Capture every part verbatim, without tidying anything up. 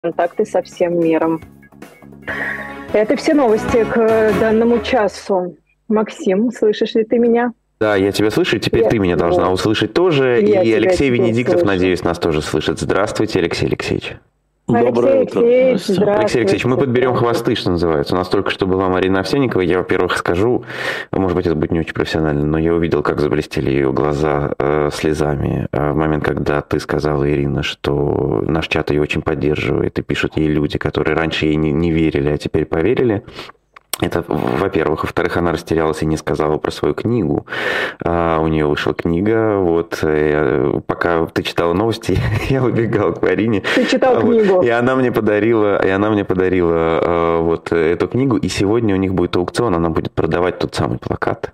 контакты со всем миром. Это все новости к данному часу. Максим, слышишь ли ты меня? Да, я тебя слышу, теперь я, ты меня должна вот. услышать тоже. Я и Алексей Венедиктов, слышу. надеюсь, нас тоже слышит. Здравствуйте, Алексей Алексеевич. Доброе утро. Алексей Алексеевич, мы подберем хвосты, что называется. У нас только что была Марина Овсянникова. Я, во-первых, скажу, может быть, это будет не очень профессионально, но я увидел, как заблестели ее глаза э, слезами в момент, когда ты сказала, Ирина, что наш чат ее очень поддерживает, и пишут ей люди, которые раньше ей не, не верили, а теперь поверили. Это, во-первых. Во-вторых, она растерялась и не сказала про свою книгу. А, у нее вышла книга. Вот, я, пока ты читала новости, я выбегал к Марине. Ты читал а, книгу. Вот, и она мне подарила, и она мне подарила а, вот эту книгу. И сегодня у них будет аукцион, она будет продавать тот самый плакат.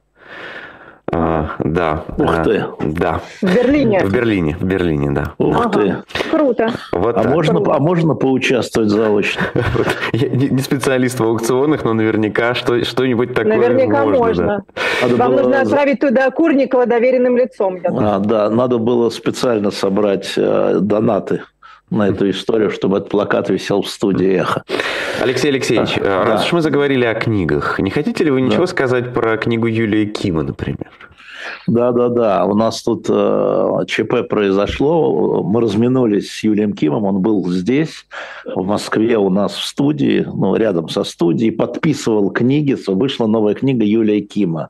А, да. Ух а, ты. Да. В Берлине. В Берлине, в Берлине, да. Ух ага. ты. Круто. Вот а, так. можно, Круто. а можно поучаствовать заочно? Я не специалист в аукционах, но наверняка что, что-нибудь такое наверняка можно. можно. Да. Вам было... нужно отправить туда Курникова доверенным лицом. А, да, надо было специально собрать э, донаты на эту историю, чтобы этот плакат висел в студии «Эхо». Алексей Алексеевич, да. раз да. уж мы заговорили о книгах, не хотите ли вы ничего да. сказать про книгу Юлии Кима, например? Да-да-да, у нас тут э, ЧП произошло, мы разминулись с Юлием Кимом, он был здесь, в Москве у нас в студии, ну, рядом со студией, подписывал книги, вышла новая книга Юлия Кима,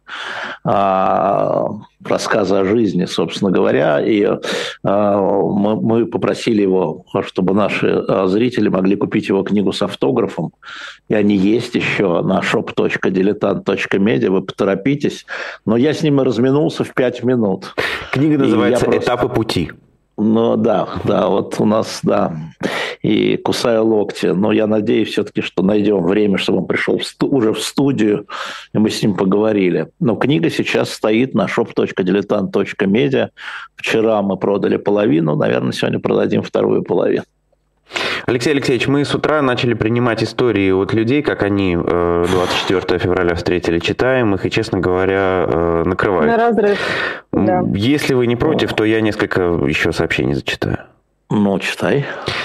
э, рассказы о жизни, собственно говоря, и э, мы, мы попросили его, чтобы наши зрители могли купить его книгу с автографом, и они есть еще на shop точка diletant точка media, вы поторопитесь, но я с ним и разминулся в пять минут. Книга называется просто... «Этапы пути». Ну да, да, вот у нас, да, и кусаю локти, но я надеюсь все-таки, что найдем время, чтобы он пришел в сту- уже в студию, и мы с ним поговорили. Но книга сейчас стоит на shop точка diletant точка media. Вчера мы продали половину, наверное, сегодня продадим вторую половину. Алексей Алексеевич, мы с утра начали принимать истории от людей, как они двадцать четвёртого февраля встретили, читаем их и, честно говоря, накрывают. На разрыв, да. Если вы не против, то я несколько еще сообщений зачитаю. Ну, читай.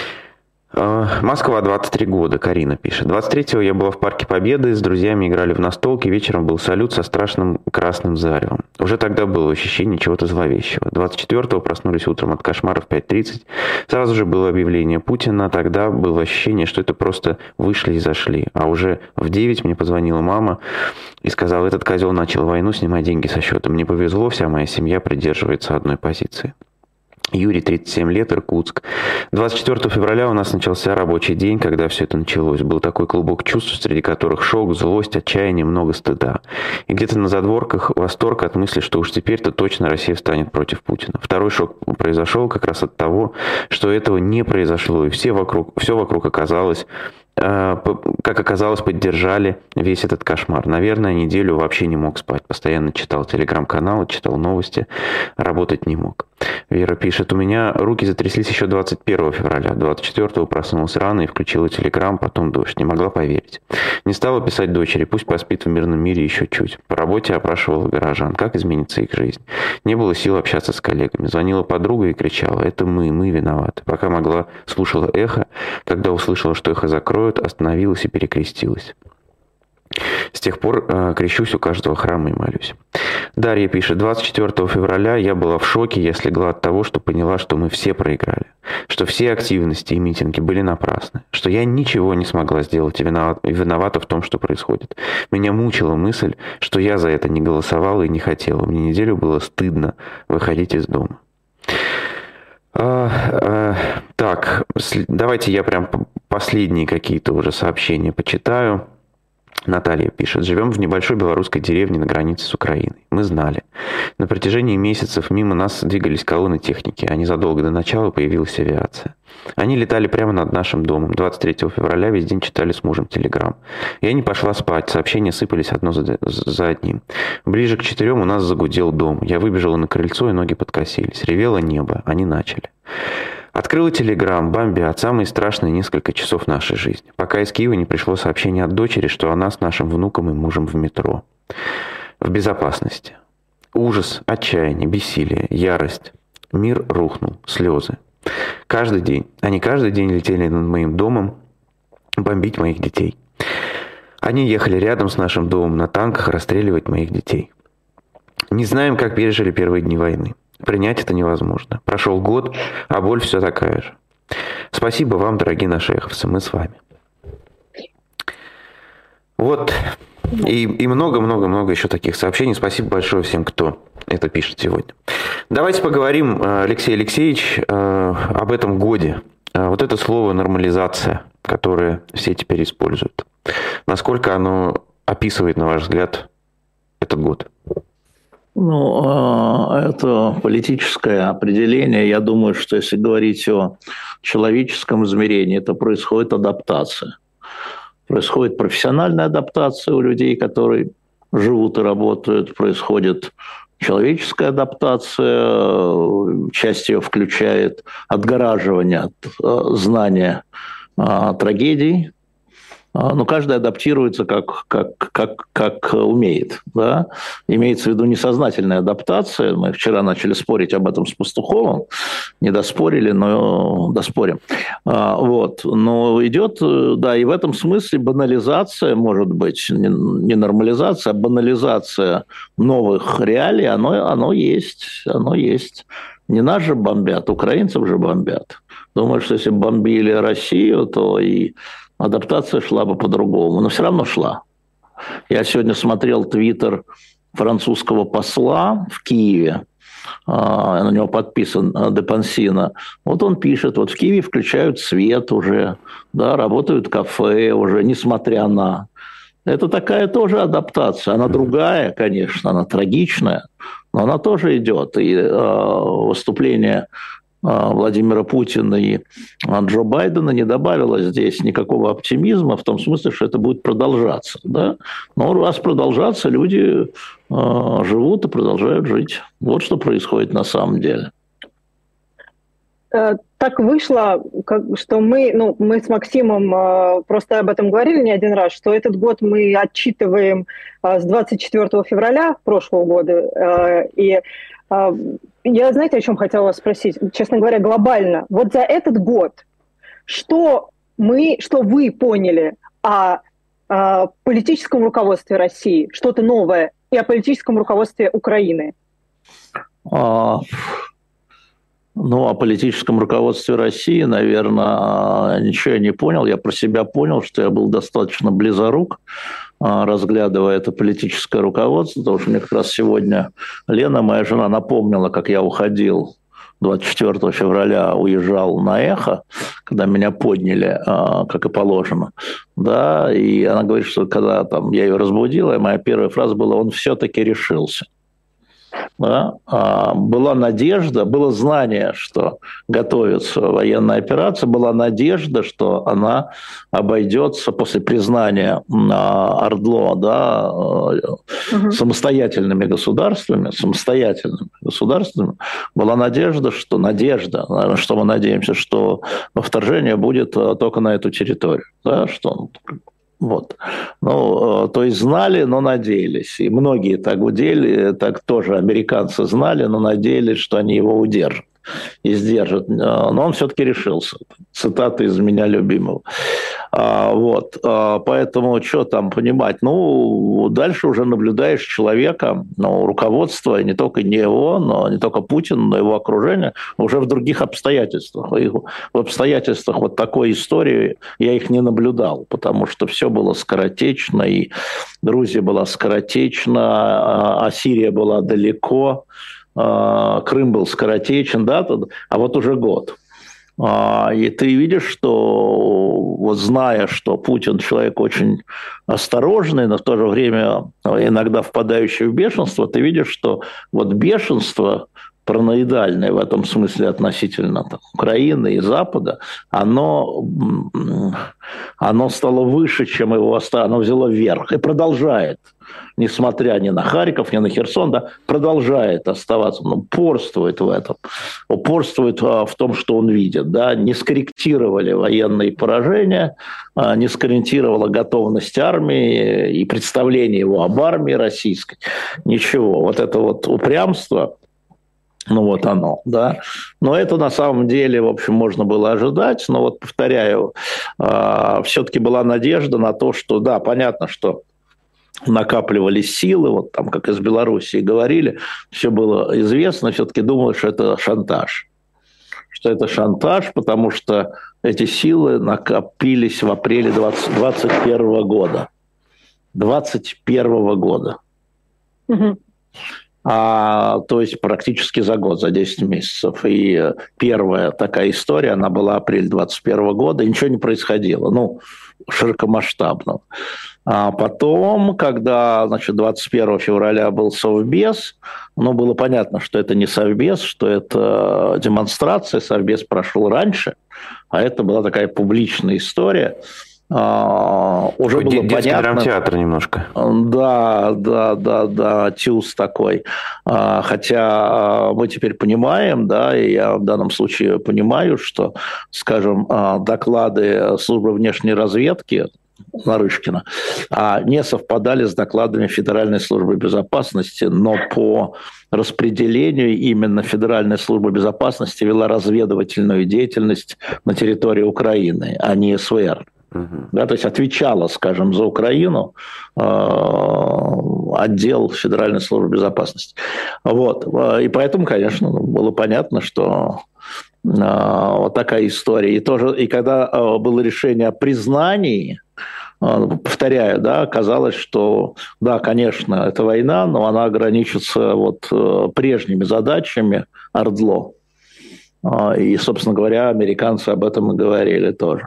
Москва, двадцать три года, Карина пишет. двадцать третьего я была в Парке Победы, с друзьями играли в настолки, вечером был салют со страшным красным заревом. Уже тогда было ощущение чего-то зловещего. двадцать четвёртого проснулись утром от кошмара в пять тридцать. Сразу же было объявление Путина, тогда было ощущение, что это просто вышли и зашли. А уже в девять мне позвонила мама и сказала, этот козел начал войну, снимай деньги со счета. Мне повезло, вся моя семья придерживается одной позиции. Юрий, тридцать семь лет, Иркутск. двадцать четвёртого февраля у нас начался рабочий день, когда все это началось. Был такой клубок чувств, среди которых шок, злость, отчаяние, много стыда. И где-то на задворках восторг от мысли, что уж теперь-то точно Россия встанет против Путина. Второй шок произошел как раз от того, что этого не произошло. И все вокруг, все вокруг оказалось... как оказалось, поддержали весь этот кошмар. Наверное, неделю вообще не мог спать. Постоянно читал телеграм-каналы, читал новости, работать не мог. Вера пишет, у меня руки затряслись еще двадцать первого февраля. двадцать четвёртого проснулась рано и включила телеграм, потом дождь. Не могла поверить. Не стала писать дочери, пусть поспит в мирном мире еще чуть. По работе опрашивала горожан, как изменится их жизнь. Не было сил общаться с коллегами. Звонила подруга и кричала, это мы, мы виноваты. Пока могла, слушала эхо. Когда услышала, что эхо закроют, остановилась и перекрестилась. С тех пор э, крещусь у каждого храма и молюсь. Дарья пишет, двадцать четвёртого февраля я была в шоке, я слегла от того, что поняла, что мы все проиграли, что все активности и митинги были напрасны, что я ничего не смогла сделать и виновата, и виновата в том, что происходит. Меня мучила мысль, что я за это не голосовала и не хотела. Мне неделю было стыдно выходить из дома. А, а, так, давайте я прям последние какие-то уже сообщения почитаю. Наталья пишет. Живем в небольшой белорусской деревне на границе с Украиной. Мы знали. На протяжении месяцев мимо нас двигались колонны техники, а незадолго до начала появилась авиация. Они летали прямо над нашим домом. двадцать третьего февраля весь день читали с мужем телеграм. Я не пошла спать, сообщения сыпались одно за, за одним. Ближе к четырем у нас загудел дом. Я выбежала на крыльцо, и ноги подкосились. Ревело небо. Они начали. Открыла телеграм, бомбят, самые страшные несколько часов нашей жизни. Пока из Киева не пришло сообщение от дочери, что она с нашим внуком и мужем в метро. В безопасности. Ужас, отчаяние, бессилие, ярость. Мир рухнул, слезы. Каждый день. Они каждый день летели над моим домом бомбить моих детей. Они ехали рядом с нашим домом на танках расстреливать моих детей. Не знаем, как пережили первые дни войны. Принять это невозможно. Прошел год, а боль все такая же. Спасибо вам, дорогие наши эховцы, мы с вами. Вот. И, и много-много-много еще таких сообщений. Спасибо большое всем, кто это пишет сегодня. Давайте поговорим, Алексей Алексеевич, об этом годе. Вот это слово «нормализация», которое все теперь используют. Насколько оно описывает, на ваш взгляд, этот год? Ну, это политическое определение. Я думаю, что если говорить о человеческом измерении, то происходит адаптация. Происходит профессиональная адаптация у людей, которые живут и работают. Происходит человеческая адаптация. Часть ее включает отгораживание от знания трагедий. Но каждый адаптируется как, как, как, как умеет. Да? Имеется в виду несознательная адаптация. Мы вчера начали спорить об этом с Пастуховым. Не доспорили, но доспорим. Вот. Но идет, да, и в этом смысле банализация, может быть, не нормализация, а банализация новых реалий, оно, оно есть. Оно есть. Не нас же бомбят, украинцев же бомбят. Думаю, что если бомбили Россию, то и адаптация шла бы по-другому, но все равно шла. Я сегодня смотрел твиттер французского посла в Киеве, на него подписан де Пансино. Вот он пишет, вот в Киеве включают свет уже, да, работают кафе уже, несмотря на... Это такая тоже адаптация, она другая, конечно, она трагичная, но она тоже идет. И э, выступление Владимира Путина и Джо Байдена не добавило здесь никакого оптимизма в том смысле, что это будет продолжаться. Да? Но раз продолжаться, люди э, живут и продолжают жить. Вот что происходит на самом деле. Так вышло, что мы, ну, мы с Максимом просто об этом говорили не один раз, что этот год мы отчитываем с двадцать четвёртого февраля прошлого года. И я, знаете, о чем хотела вас спросить? Честно говоря, глобально. Вот за этот год что мы, что вы поняли о, о политическом руководстве России, что-то новое, и о политическом руководстве Украины? А... Ну, о политическом руководстве России, наверное, ничего я не понял. Я про себя понял, что я был достаточно близорук, разглядывая это политическое руководство, потому что мне как раз сегодня Лена, моя жена, напомнила, как я уходил двадцать четвёртого февраля, уезжал на «Эхо», когда меня подняли, как и положено. Да, и она говорит, что когда там, я ее разбудил, и моя первая фраза была: «Он все-таки решился». Да? Была надежда, было знание, что готовится военная операция, была надежда, что она обойдется после признания ОРДЛО, да, угу. самостоятельными государствами, самостоятельными государствами. Была надежда, что надежда, что мы надеемся, что вторжение будет только на эту территорию, да, что вот. Ну, то есть знали, но надеялись. И многие так удели, так тоже американцы знали, но надеялись, что они его удержат и сдержат. Но он все-таки решился. Цитата из «Меня любимого». Вот. Поэтому что там понимать? Ну, дальше уже наблюдаешь человека, ну, руководство, не только не его, но не только Путин, но его окружение, уже в других обстоятельствах. И в обстоятельствах вот такой истории я их не наблюдал, потому что все было скоротечно, и Грузия была скоротечна, а Сирия была далеко, Крым был скоротечен, да, а вот уже год. И ты видишь, что, вот зная, что Путин человек очень осторожный, но в то же время иногда впадающий в бешенство, ты видишь, что вот бешенство параноидальное в этом смысле относительно там, Украины и Запада, оно, оно стало выше, чем его, оно взяло вверх и продолжает. Несмотря ни на Харьков, ни на Херсон, да, продолжает оставаться, ну, упорствует в этом, упорствует а, в том, что он видит. Да, не скорректировали военные поражения, а, не скорректировала готовность армии и представление его об армии российской. Ничего. Вот это вот упрямство, Ну вот оно, да. Но это на самом деле, в общем, можно было ожидать. Но вот, повторяю, все-таки была надежда на то, что, да, понятно, что накапливались силы, вот там, как из Белоруссии говорили, все было известно, все-таки думали, что это шантаж. Что это шантаж, потому что эти силы накопились в апреле двадцать первого года. двадцать первого года. Угу. А, то есть практически за год, за десять месяцев. И первая такая история, она была апрель двадцать первого года, и ничего не происходило, ну, широкомасштабно. А потом, когда, значит, двадцать первого февраля был Совбез, ну, было понятно, что это не Совбез, что это демонстрация, Совбез прошел раньше, а это была такая публичная история. Uh, уже Такой было детский понятно. Драмтеатр немножко. Да, да, да, да, тюз такой. Uh, хотя uh, мы теперь понимаем, да, и я в данном случае понимаю, что, скажем, uh, доклады службы внешней разведки Нарышкина uh, не совпадали с докладами Федеральной службы безопасности, но по распределению именно Федеральная служба безопасности вела разведывательную деятельность на территории Украины, а не СВР. Uh-huh. Да, то есть отвечала, скажем, за Украину э, отдел Федеральной службы безопасности. Вот. И поэтому, конечно, было понятно, что э, вот такая история. И, тоже, и когда э, было решение о признании, э, повторяю, да, оказалось, что, да, конечно, это война, но она ограничится вот, э, прежними задачами ОРДЛО. Э, и, собственно говоря, американцы об этом и говорили тоже.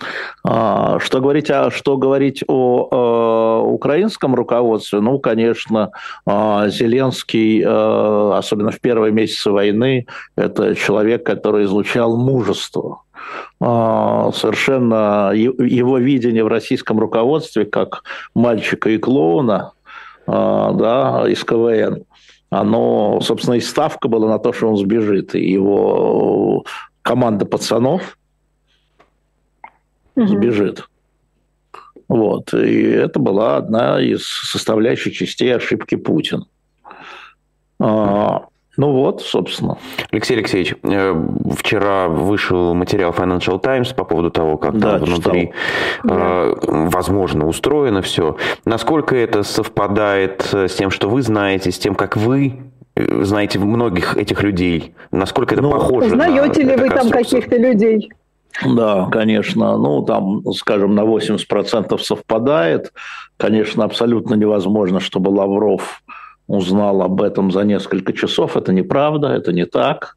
Что говорить, о, что говорить о, о украинском руководстве? Ну, конечно, Зеленский, особенно в первые месяцы войны, это человек, который излучал мужество. Совершенно его видение в российском руководстве как мальчика и клоуна, да, из КВН, оно, собственно, и ставка была на то, что он сбежит. И его команда пацанов сбежит. Вот. И это была одна из составляющих частей ошибки Путина. А, ну вот, собственно. Алексей Алексеевич, вчера вышел материал Financial Times по поводу того, как да, там внутри, да. возможно, устроено все. Насколько это совпадает с тем, что вы знаете, с тем, как вы знаете многих этих людей? Насколько это ну, похоже знаете на Знаете ли вы там каких-то людей? Да, конечно, ну, там, скажем, на восемьдесят процентов совпадает. Конечно, абсолютно невозможно, чтобы Лавров узнал об этом за несколько часов. Это неправда, это не так.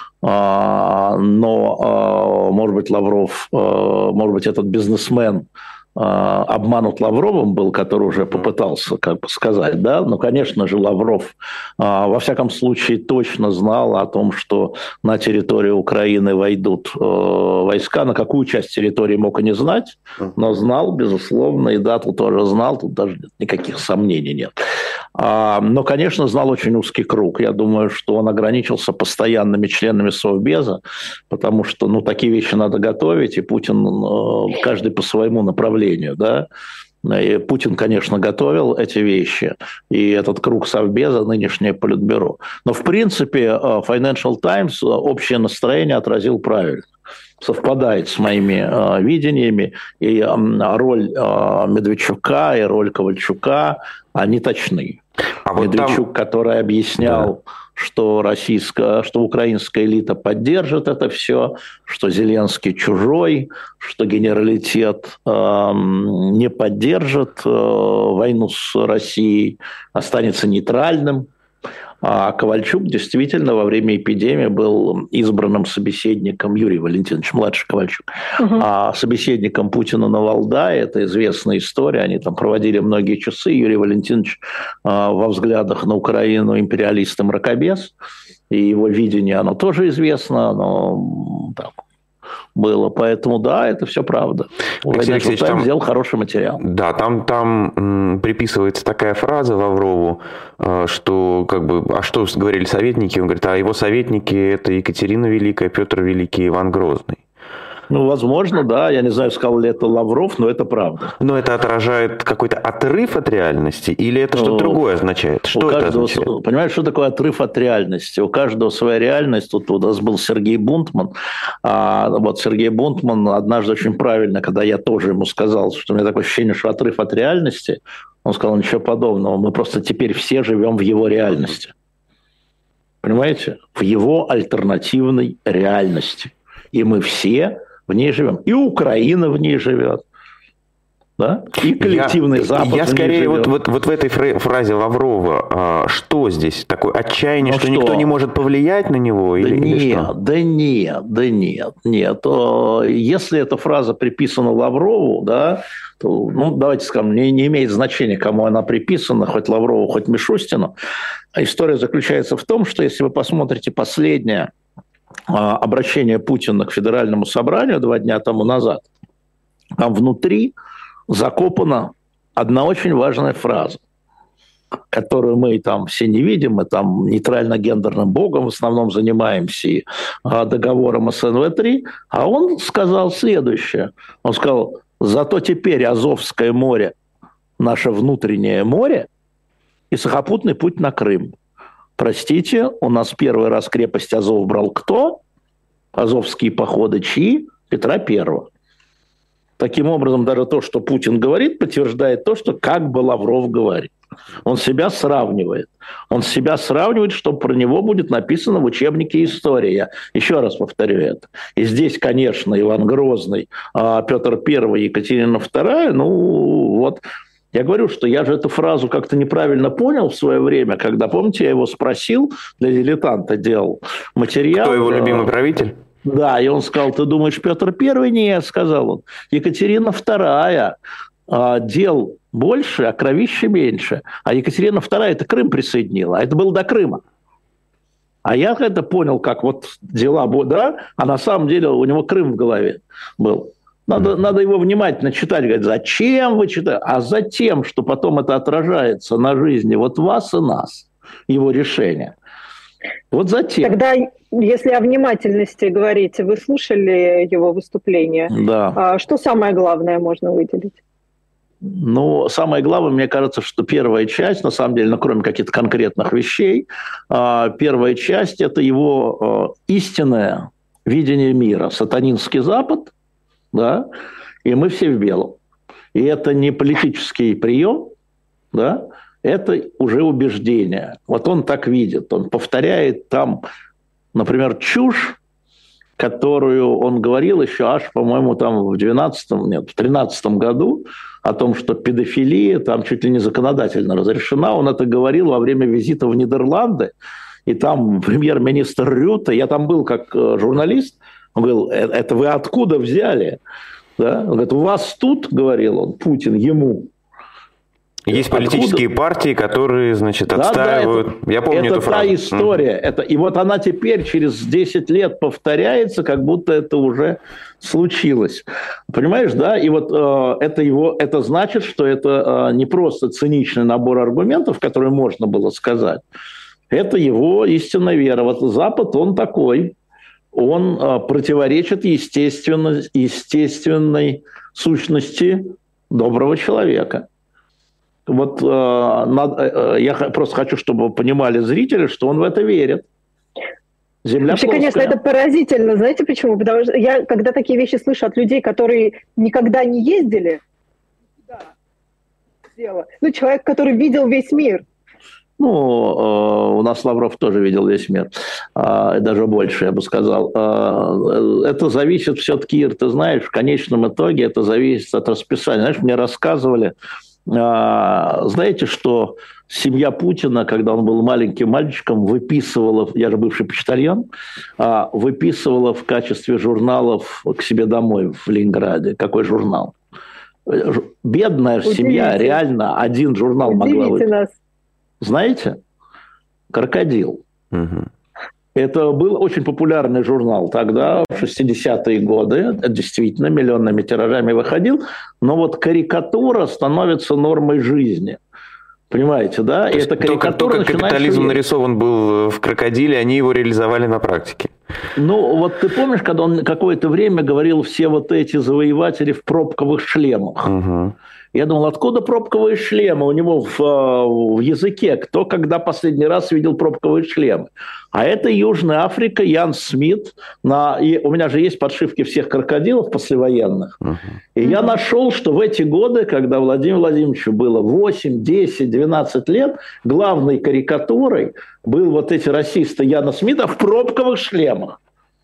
Но, может быть, Лавров, может быть, этот бизнесмен обманут Лавровым был, который уже попытался как бы сказать, да, но, конечно же, Лавров во всяком случае точно знал о том, что на территорию Украины войдут войска, на какую часть территории мог и не знать, но знал, безусловно, и дату тоже знал, тут даже никаких сомнений нет. Но, конечно, знал очень узкий круг. Я думаю, что он ограничился постоянными членами Совбеза, потому что, ну, такие вещи надо готовить, и Путин каждый по своему направлению, да. И Путин, конечно, готовил эти вещи, и этот круг Совбеза, нынешнее Политбюро. Но, в принципе, Financial Times общее настроение отразил правильно. Совпадает с моими э, видениями, и э, роль э, Медведчука и роль Ковальчука, они точны. А вот Медведчук, там... который объяснял, да. что, российская, что украинская элита поддержит это все, что Зеленский чужой, что генералитет э, не поддержит э, войну с Россией, останется нейтральным. А Ковальчук действительно во время эпидемии был избранным собеседником, Юрий Валентинович, младший Ковальчук, угу. а собеседником Путина на Валдае, это известная история, они там проводили многие часы, Юрий Валентинович а, во взглядах на Украину империалист и мракобес, и его видение, оно тоже известно, оно так было. Поэтому, да, это все правда. Алексей Алексеевич, там сделал хороший материал. Да, там, там м, приписывается такая фраза Лаврову, э, что, как бы, а что говорили советники? Он говорит, а его советники – это Екатерина Великая, Петр Великий, Иван Грозный. Ну, возможно, да. Я не знаю, сказал ли это Лавров, но это правда. Но это отражает какой-то отрыв от реальности или это что-то ну, другое означает? Что это каждого, означает? Понимаешь, что такое отрыв от реальности? У каждого своя реальность. Тут у нас был Сергей Бунтман. А вот Сергей Бунтман однажды очень правильно, когда я тоже ему сказал, что у меня такое ощущение, что отрыв от реальности, он сказал, ничего подобного. Мы просто теперь все живем в его реальности. Понимаете? В его альтернативной реальности. И мы все в ней живем. И Украина в ней живет. Да? И коллективный я, Запад Я в ней скорее живет. Вот, вот, вот в этой фразе Лаврова, а, что здесь? Такое отчаяние, ну что, что никто не может повлиять на него? Да или, нет, или что? да нет, да нет, нет. Если эта фраза приписана Лаврову, да, то, ну, давайте скажем, не, не имеет значения, кому она приписана, хоть Лаврову, хоть Мишустину. История заключается в том, что если вы посмотрите последнее обращение Путина к Федеральному собранию два дня тому назад, там внутри закопана одна очень важная фраза, которую мы там все не видим, мы там нейтрально-гендерным богом в основном занимаемся и договором эс эн вэ три, а он сказал следующее. Он сказал, зато теперь Азовское море, наше внутреннее море, и сухопутный путь на Крым. Простите, у нас первый раз крепость Азов брал кто? Азовские походы чьи? Петра Первого. Таким образом, даже то, что Путин говорит, подтверждает то, что как бы Лавров говорит. Он себя сравнивает. Он себя сравнивает, что про него будет написано в учебнике истории. Я еще раз повторю это. И здесь, конечно, Иван Грозный, Петр Первый, Екатерина Вторая, ну вот... Я говорю, что я же эту фразу как-то неправильно понял в свое время, когда, помните, я его спросил, для «Дилетанта» делал материал. Кто его любимый правитель? Да, и он сказал, ты думаешь, Петр Первый? Нет, сказал он. Екатерина Вторая. Дел больше, а кровища меньше. А Екатерина Вторая это Крым присоединила, а это было до Крыма. А я это понял, как вот дела, да, а на самом деле у него Крым в голове был. Надо, надо его внимательно читать. Говорит, зачем вы читаете? А затем, что потом это отражается на жизни вот вас и нас, его решение. Вот затем. Тогда, если о внимательности говорите, вы слушали его выступление. Да. Что самое главное можно выделить? Ну, самое главное, мне кажется, что первая часть, на самом деле, ну, кроме каких-то конкретных вещей, первая часть – это его истинное видение мира. Сатанинский Запад, да, и мы все в белом. И это не политический прием, да, это уже убеждение. Вот он так видит, он повторяет там, например, чушь, которую он говорил еще аж, по-моему, там в двенадцатом, нет, в тринадцатом году, о том, что педофилия там чуть ли не законодательно разрешена. Он это говорил во время визита в Нидерланды, и там премьер-министр Рюте, я там был как журналист, он говорил, это вы откуда взяли? Да? Он говорит, у вас тут, говорил он, Путин ему. Есть политические откуда? партии, которые, значит, да, отстаивают. Да, это, Я помню это эту фразу. Это та история. Mm. Это, и вот она теперь через десять лет повторяется, как будто это уже случилось. Понимаешь, да? И вот э, это, его, это значит, что это э, не просто циничный набор аргументов, которые можно было сказать. Это его истинная вера. Вот Запад, он такой. Он э, противоречит естественно, естественной сущности доброго человека. Вот э, надо, э, я просто хочу, чтобы понимали зрители, что он в это верит. Земля Вообще, плоская. конечно, это поразительно. Знаете почему? Потому что я, когда такие вещи слышу от людей, которые никогда не ездили, да, ну, человек, который видел весь мир. Ну, э, у нас Лавров тоже видел весь мир, э, даже больше, я бы сказал. Э, это зависит все-таки, Ир, ты знаешь, в конечном итоге это зависит от расписания. Знаешь, мне рассказывали, знаете, что семья Путина, когда он был маленьким мальчиком, выписывала, я же бывший почтальон, выписывала в качестве журналов к себе домой в Ленинграде. Какой журнал? Бедная Удивите. семья, реально один журнал Удивите могла выписать. Нас. Знаете? «Крокодил». Угу. Это был очень популярный журнал тогда, в шестидесятые годы. Действительно, миллионными тиражами выходил. Но вот карикатура становится нормой жизни. Понимаете, да? И эта карикатура только, только капитализм нарисован был в «Крокодиле», они его реализовали на практике. Ну, вот ты помнишь, когда он какое-то время говорил все вот эти завоеватели в пробковых шлемах? Угу. Я думал, откуда пробковые шлемы у него в, в языке? Кто когда последний раз видел пробковые шлемы? А это Южная Африка, Ян Смит. На, и у меня же есть подшивки всех крокодилов послевоенных. Uh-huh. И uh-huh. я нашел, что в эти годы, когда Владимиру Владимировичу было восемь, десять, двенадцать лет, главной карикатурой был вот эти расисты Яна Смита в пробковых шлемах.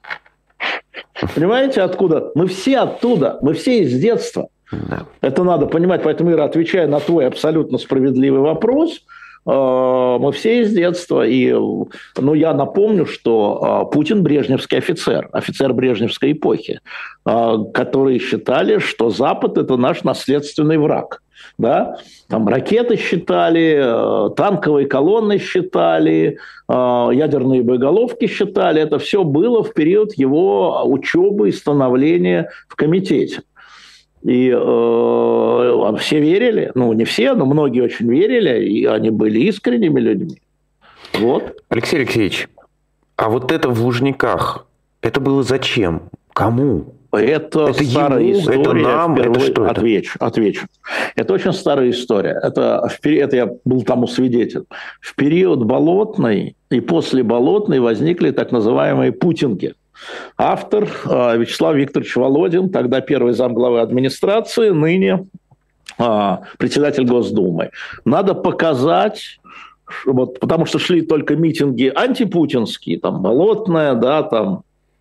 Понимаете, откуда? Мы все оттуда, мы все из детства. Да. Это надо понимать, поэтому, Ира, отвечая на твой абсолютно справедливый вопрос, мы все из детства, и ну, я напомню, что Путин брежневский офицер, офицер брежневской эпохи, которые считали, что Запад – это наш наследственный враг. Да? Там ракеты считали, танковые колонны считали, ядерные боеголовки считали. Это все было в период его учебы и становления в комитете. И э, все верили, ну не все, но многие очень верили, и они были искренними людьми. Вот. Алексей Алексеевич, а вот это в Лужниках, это было зачем? Кому? Это, это старая ему, история. Это нам, это что это? Отвечу, отвечу. Это очень старая история. Это, это я был тому свидетель. В период Болотной и после Болотной возникли так называемые путинги. Автор Вячеслав Викторович Володин, тогда первый замглавы администрации, ныне председатель Госдумы. Надо показать, вот, потому что шли только митинги антипутинские, там Болотная, да, там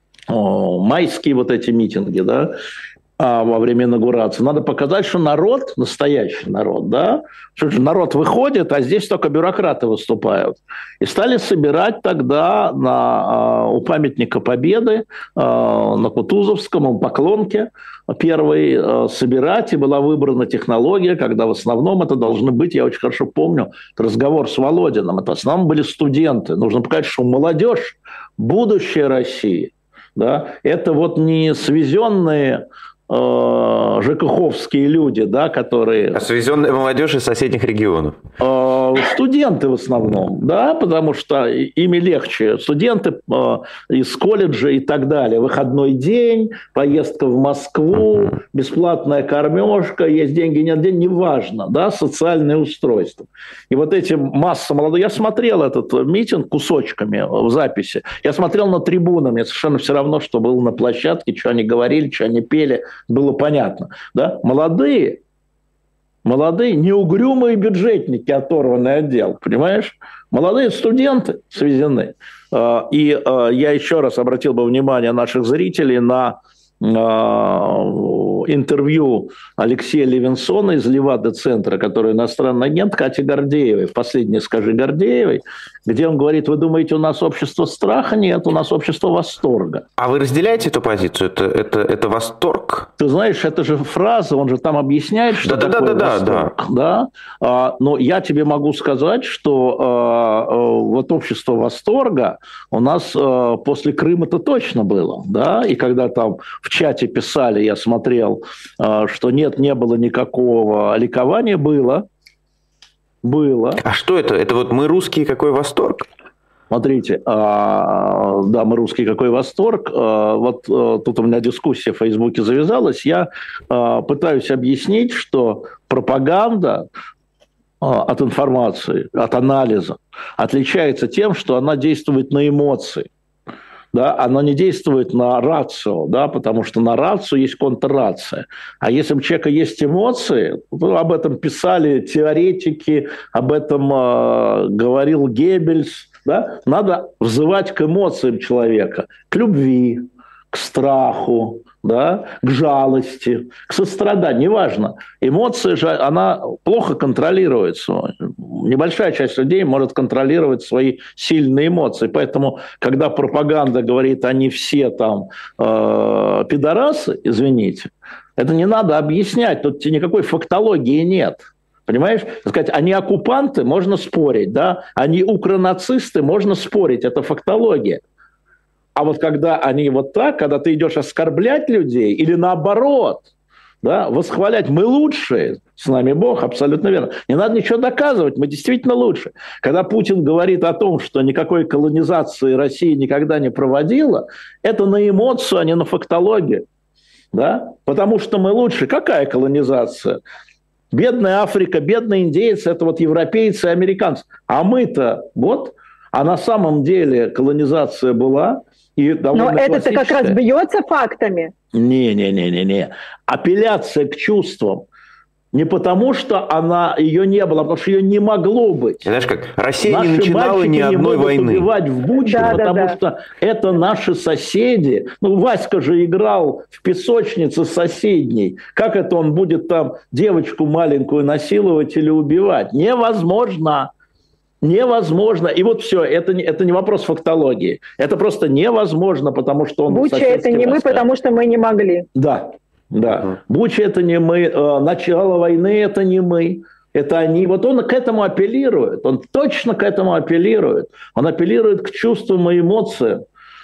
о, майские вот эти митинги, да, во время инаугурации. Надо показать, что народ, настоящий народ, да, что же народ выходит, а здесь только бюрократы выступают. И стали собирать тогда на, у памятника Победы на Кутузовском, у Поклонке первый собирать, и была выбрана технология, когда в основном это должны быть, я очень хорошо помню, разговор с Володиным, это в основном были студенты. Нужно показать, что молодежь – будущее России. Да? Это вот не свезенные э, жекоховские люди, да, которые... А свезенная молодежь из соседних регионов. Э, студенты в основном, да, потому что ими легче. Студенты э, из колледжа и так далее. Выходной день, поездка в Москву, uh-huh. бесплатная кормежка, есть деньги, нет денег, неважно, да, социальное устройство. И вот эти масса молодых... Я смотрел этот митинг кусочками в записи. Я смотрел на трибуны, мне совершенно все равно, что было на площадке, что они говорили, что они пели, было понятно. Да? Молодые, молодые, неугрюмые бюджетники, оторванный отдел, понимаешь? Молодые студенты свезены. И я еще раз обратил бы внимание наших зрителей на интервью Алексея Левинсона из Левада-центра, который иностранный агент, Кати Гордеевой, в последнее «Скажи Гордеевой», где он говорит: вы думаете, у нас общество страха? Нет, у нас общество восторга. А вы разделяете эту позицию? Это, это, это восторг? Ты знаешь, это же фраза, он же там объясняет, что да, такое да, да, восторг. Да, да. Да? А, но я тебе могу сказать, что а, а, вот общество восторга у нас а, после Крыма-то точно было. Да? И когда там в чате писали, я смотрел, а, что нет, не было никакого ликования, было. Было. А что это? Это вот мы русские, какой восторг? Смотрите, а, да, мы русские, какой восторг. А, вот а, тут у меня дискуссия в Фейсбуке завязалась. Я а, пытаюсь объяснить, что пропаганда а, от информации, от анализа отличается тем, что она действует на эмоции. Да, она не действует на рацио, да, потому что на рацио есть контррация. А если у человека есть эмоции, ну, об этом писали теоретики, об этом э, говорил Геббельс, да, надо взывать к эмоциям человека, к любви, к страху, да, к жалости, к состраданию, неважно. Эмоции же, она плохо контролируется. Небольшая часть людей может контролировать свои сильные эмоции. Поэтому, когда пропаганда говорит, они все там э, пидорасы, извините, это не надо объяснять, тут никакой фактологии нет. Понимаешь? Сказать, они оккупанты, можно спорить, да? Они укронацисты, можно спорить, это фактология. А вот когда они вот так, когда ты идешь оскорблять людей, или наоборот, Да, восхвалять мы лучшие, с нами Бог, абсолютно верно. Не надо ничего доказывать, мы действительно лучше. Когда Путин говорит о том, что никакой колонизации Россия никогда не проводила, это на эмоцию, а не на фактологию. Да? Потому что мы лучше. Какая колонизация? Бедная Африка, бедные индейцы – это вот европейцы и американцы. А мы-то вот, а на самом деле колонизация была. И но это-то как раз бьется фактами. Не-не-не-не-не. Апелляция к чувствам. Не потому, что она, ее не было, а потому что ее не могло быть. Знаешь как, Россия наши не начинала ни одной войны. Наши убивать в Буче, да, потому да, да. что это наши соседи. Ну, Васька же играл в песочнице соседней. Как это он будет там девочку маленькую насиловать или убивать? Невозможно. Невозможно. И вот все, это не, это не вопрос фактологии. Это просто невозможно, потому что он... Буча это не мы, потому что мы не могли. Да, да. Uh-huh. Буча это не мы, начало войны это не мы. Это они. Вот он к этому апеллирует. Он точно к этому апеллирует. Он апеллирует к чувствам и эмоциям.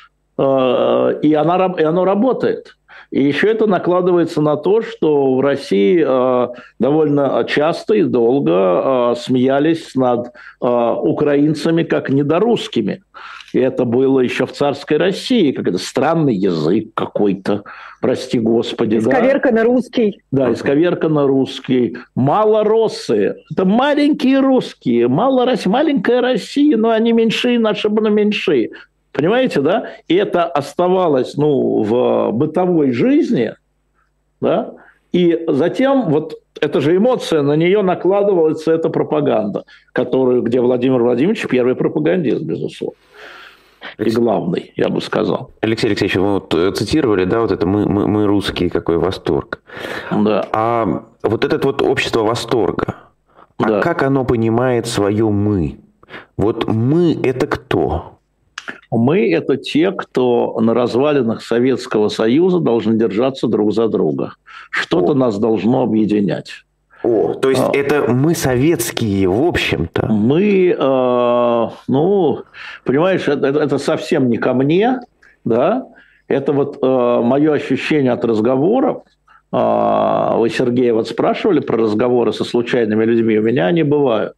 И, она, и оно работает. И еще это накладывается на то, что в России э, довольно часто и долго э, смеялись над э, украинцами как недорусскими. И это было еще в царской России, как это странный язык какой-то, прости господи. Исковерканный да? русский. Да, исковерканный русский. Малороссы. Это маленькие русские. Мало России, маленькая Россия, но они меньшие, наши были меньшие. Понимаете, да? И это оставалось, ну, в бытовой жизни, да? И затем вот эта же эмоция, на нее накладывается эта пропаганда, которую, где Владимир Владимирович первый пропагандист, безусловно. И главный, я бы сказал. Алексей Алексеевич, вы вот цитировали, да, вот это мы, мы, мы русские, какой восторг. Да. А вот это вот общество восторга, да. а как оно понимает свое «мы»? Вот «мы» – это кто? Мы – это те, кто на развалинах Советского Союза должны держаться друг за друга. Что-то О. нас должно объединять. О, то есть а, это мы советские, в общем-то. Мы, э, ну, понимаешь, это, это совсем не ко мне, да. Это вот э, мое ощущение от разговоров. Э, вы, Сергей, вот спрашивали про разговоры со случайными людьми. У меня они бывают.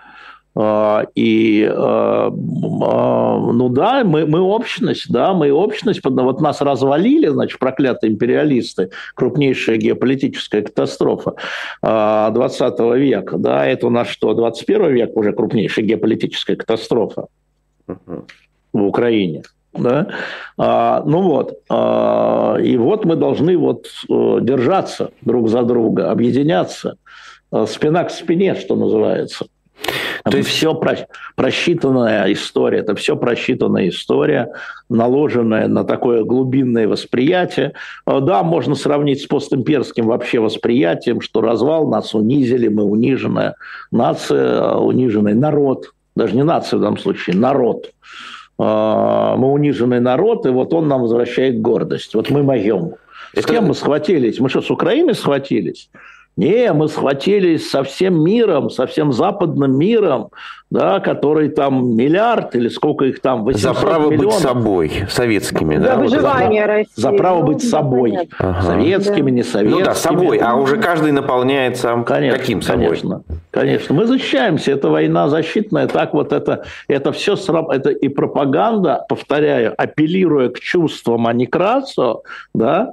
И, ну да, мы, мы общность, да, мы общность, вот нас развалили, значит, проклятые империалисты, крупнейшая геополитическая катастрофа двадцатого века, да, это у нас что, двадцать первый век уже крупнейшая геополитическая катастрофа в Украине. Да? А, ну вот, а, и вот мы должны вот держаться друг за друга, объединяться, спина к спине, что называется. То есть все просчитанная история, это все просчитанная история, наложенная на такое глубинное восприятие. Да, можно сравнить с постимперским вообще восприятием, что развал, нас унизили, мы униженная нация, униженный народ, даже не нация в данном случае, народ. Мы униженный народ, и вот он нам возвращает гордость. Вот мы моем. С это... кем мы схватились? Мы что, с Украиной схватились? Не, мы схватились со всем миром, со всем западным миром, да, который там миллиард или сколько их там, восемьсот за право миллионов. Быть собой, советскими. За да, выживание вот, России. За право ну, быть да, собой. Ага. Советскими, да. не советскими. Ну да, собой, а уже каждый наполняет сам конечно, каким собой. Конечно, конечно. Мы защищаемся, это война защитная, так вот это, это все, это и пропаганда, повторяю, апеллируя к чувствам, а не к расу, да,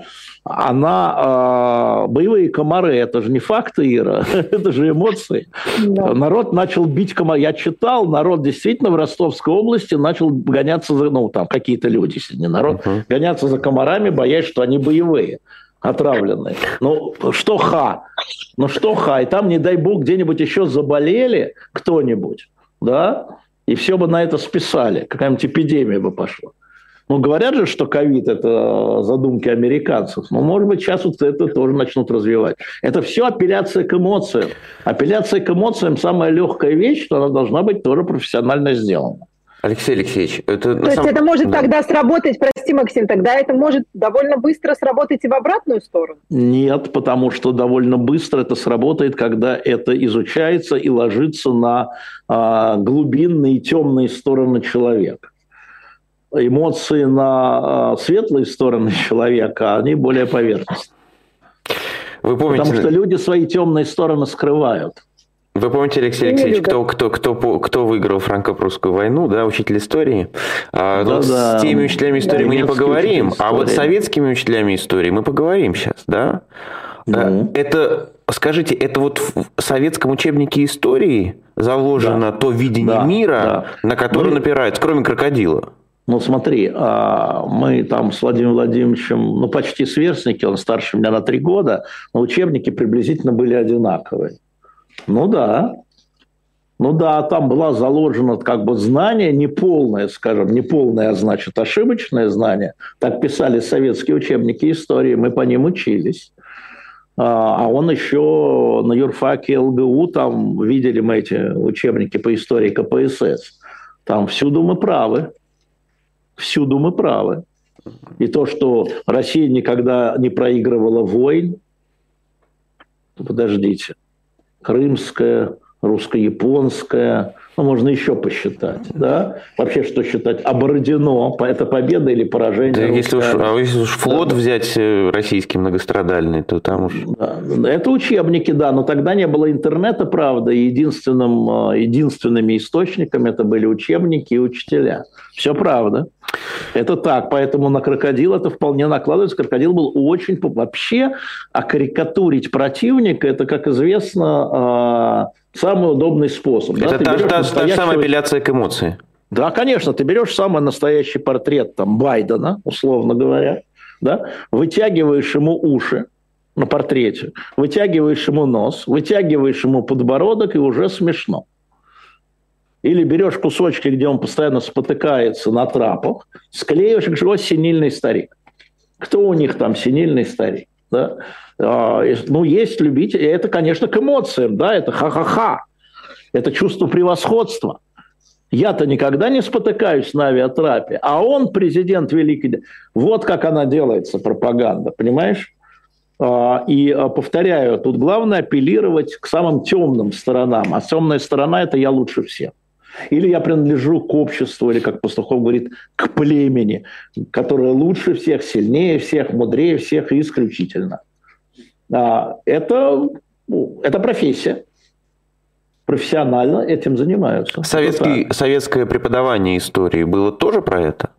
она, э, боевые комары, это же не факты, Ира, это же эмоции. Да. Народ начал бить комары. Я читал, народ действительно в Ростовской области начал гоняться за, ну, там какие-то люди, не народ, uh-huh. гоняться за комарами, боясь, что они боевые, отравленные. Ну, что ха? Ну, что ха? И там, не дай бог, где-нибудь еще заболели кто-нибудь, да, и все бы на это списали, какая-нибудь эпидемия бы пошла. Ну, говорят же, что ковид – это задумки американцев. Но, может быть, сейчас вот это тоже начнут развивать. Это все апелляция к эмоциям. Апелляция к эмоциям – самая легкая вещь, что она должна быть тоже профессионально сделана. Алексей Алексеевич, это... То есть самом... это может да. тогда сработать, прости, Максим, тогда это может довольно быстро сработать и в обратную сторону? Нет, потому что довольно быстро это сработает, когда это изучается и ложится на а, глубинные темные стороны человека. Эмоции на светлые стороны человека, они более поверхностные. Вы помните... Потому что люди свои темные стороны скрывают. Вы помните, Алексей Алексеевич, кто, кто, кто, кто выиграл франко-прусскую войну, да, учитель истории? А, да, да. С теми учителями истории да, мы не поговорим, а вот с советскими учителями истории мы поговорим сейчас, да? Ну. Это, скажите, это вот в советском учебнике истории заложено да. то видение да, мира, да. на которое мы... напирается, кроме крокодила? Ну, смотри, мы там с Владимиром Владимировичем, ну, почти сверстники, он старше меня на три года, но учебники приблизительно были одинаковые. Ну да, ну да, там была заложена как бы знание, неполное, скажем, неполное, а значит ошибочное знание. Так писали советские учебники истории, мы по ним учились. А он еще на юрфаке ЛГУ, там видели мы эти учебники по истории ка пэ эс эс. Там всюду мы правы, всюду мы правы. И то, что Россия никогда не проигрывала войн, подождите. Крымская, русско-японская, ну, можно еще посчитать, да? Вообще, что считать? А Бородино, это победа или поражение? Да, если уж, а если уж флот да. взять российский многострадальный, то там уж... Да. Это учебники, да, но тогда не было интернета, правда, и единственным, единственными источниками это были учебники и учителя. Все правда. Это так, поэтому на крокодил это вполне накладывается. Крокодил был очень... Вообще, а карикатурить противника, это, как известно, самый удобный способ. Это да? та, та, настоящего... та же самая апелляция к эмоции. Да, конечно. Ты берешь самый настоящий портрет там, Байдена, условно говоря, да? Вытягиваешь ему уши на портрете, вытягиваешь ему нос, вытягиваешь ему подбородок, и уже смешно. Или берешь кусочки, где он постоянно спотыкается на трапах, склеиваешь, и говоришь, синильный старик. Кто у них там синильный старик? Да? А, ну, есть любители. И это, конечно, к эмоциям. Да? Это ха-ха-ха. Это чувство превосходства. Я-то никогда не спотыкаюсь на авиатрапе, а он президент великий. Вот как она делается, пропаганда, понимаешь? А, и повторяю, тут главное апеллировать к самым темным сторонам. А темная сторона – это я лучше всех. Или я принадлежу к обществу, или, как Пастухов говорит, к племени, которое лучше всех, сильнее всех, мудрее всех и исключительно. Это, это профессия. Профессионально этим занимаются. Советский, советское преподавание истории было тоже про это?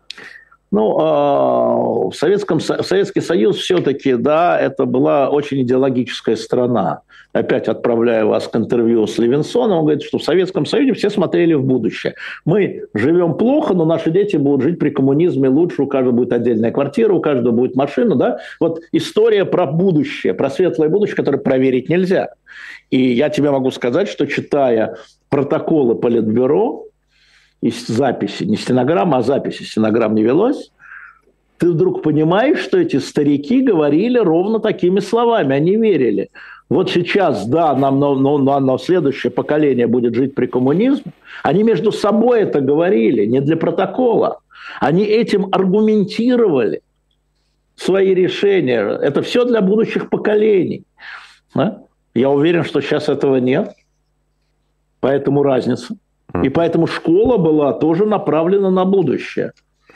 Ну, в Советском, Советский Союз все-таки, да, это была очень идеологическая страна. Опять отправляю вас к интервью с Левинсоном, он говорит, что в Советском Союзе все смотрели в будущее. Мы живем плохо, но наши дети будут жить при коммунизме лучше, у каждого будет отдельная квартира, у каждого будет машина, да. Вот история про будущее, про светлое будущее, которое проверить нельзя. И я тебе могу сказать, что читая протоколы Политбюро, из записи, не стенограмма, а записи, стенограмм не велось, ты вдруг понимаешь, что эти старики говорили ровно такими словами, они верили. Вот сейчас, да, нам, но, но, но, но следующее поколение будет жить при коммунизме. Они между собой это говорили, не для протокола. Они этим аргументировали свои решения. Это все для будущих поколений. Да? Я уверен, что сейчас этого нет. Поэтому разница. И поэтому школа была тоже направлена на будущее.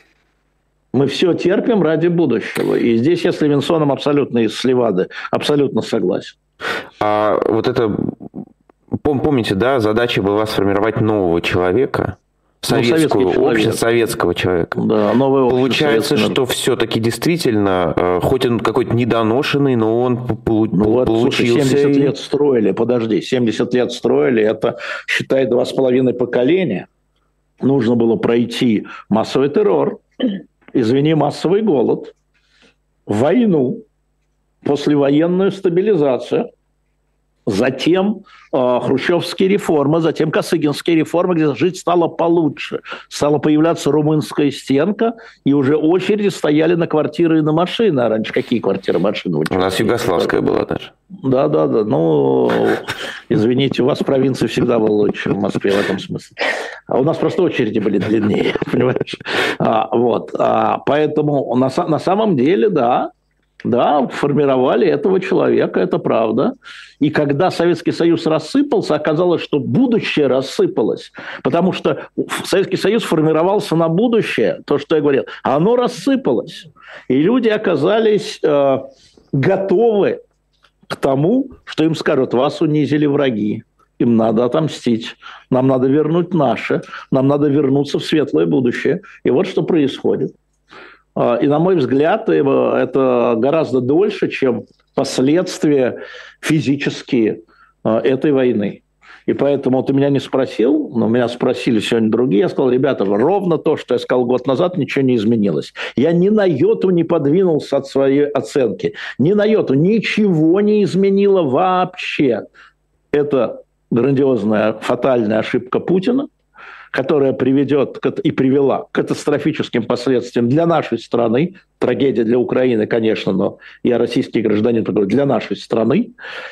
Мы все терпим ради будущего. И здесь я с Левинсоном абсолютно из Сливады абсолютно согласен. А вот это, помните, да, задача была сформировать нового человека, советскую, ну, общество советского человека. Да, новое Получается, что все-таки действительно, хоть он какой-то недоношенный, но он полу- ну, вот, получился... Слушай, семьдесят лет строили, подожди, семьдесят лет строили, это, считай, два с половиной поколения. Нужно было пройти массовый террор, извини, массовый голод, войну, послевоенную стабилизацию, затем э, хрущевские реформы, затем косыгинские реформы, где жить стало получше. Стала появляться румынская стенка, и уже очереди стояли на квартиры и на машины. А раньше какие квартиры, машины? У нас югославская была даже. Да, да, да. Ну, извините, у вас в провинции всегда было лучше, в Москве в этом смысле. А у нас просто очереди были длиннее, понимаешь? А, вот. А, поэтому на, на самом деле, да, Да, формировали этого человека, это правда. И когда Советский Союз рассыпался, оказалось, что будущее рассыпалось. Потому что Советский Союз формировался на будущее, то, что я говорил, а оно рассыпалось. И люди оказались э, готовы к тому, что им скажут: вас унизили враги, им надо отомстить, нам надо вернуть наше, нам надо вернуться в светлое будущее. И вот что происходит. И, на мой взгляд, это гораздо дольше, чем последствия физические этой войны. И поэтому ты меня не спросил, но меня спросили сегодня другие. Я сказал: ребята, ровно то, что я сказал год назад, ничего не изменилось. Я ни на йоту не подвинулся от своей оценки. Ни на йоту. Ничего не изменило вообще. Это грандиозная, фатальная ошибка Путина, которая приведет и привела к катастрофическим последствиям для нашей страны. Трагедия для Украины, конечно, но я российский гражданин, для нашей страны.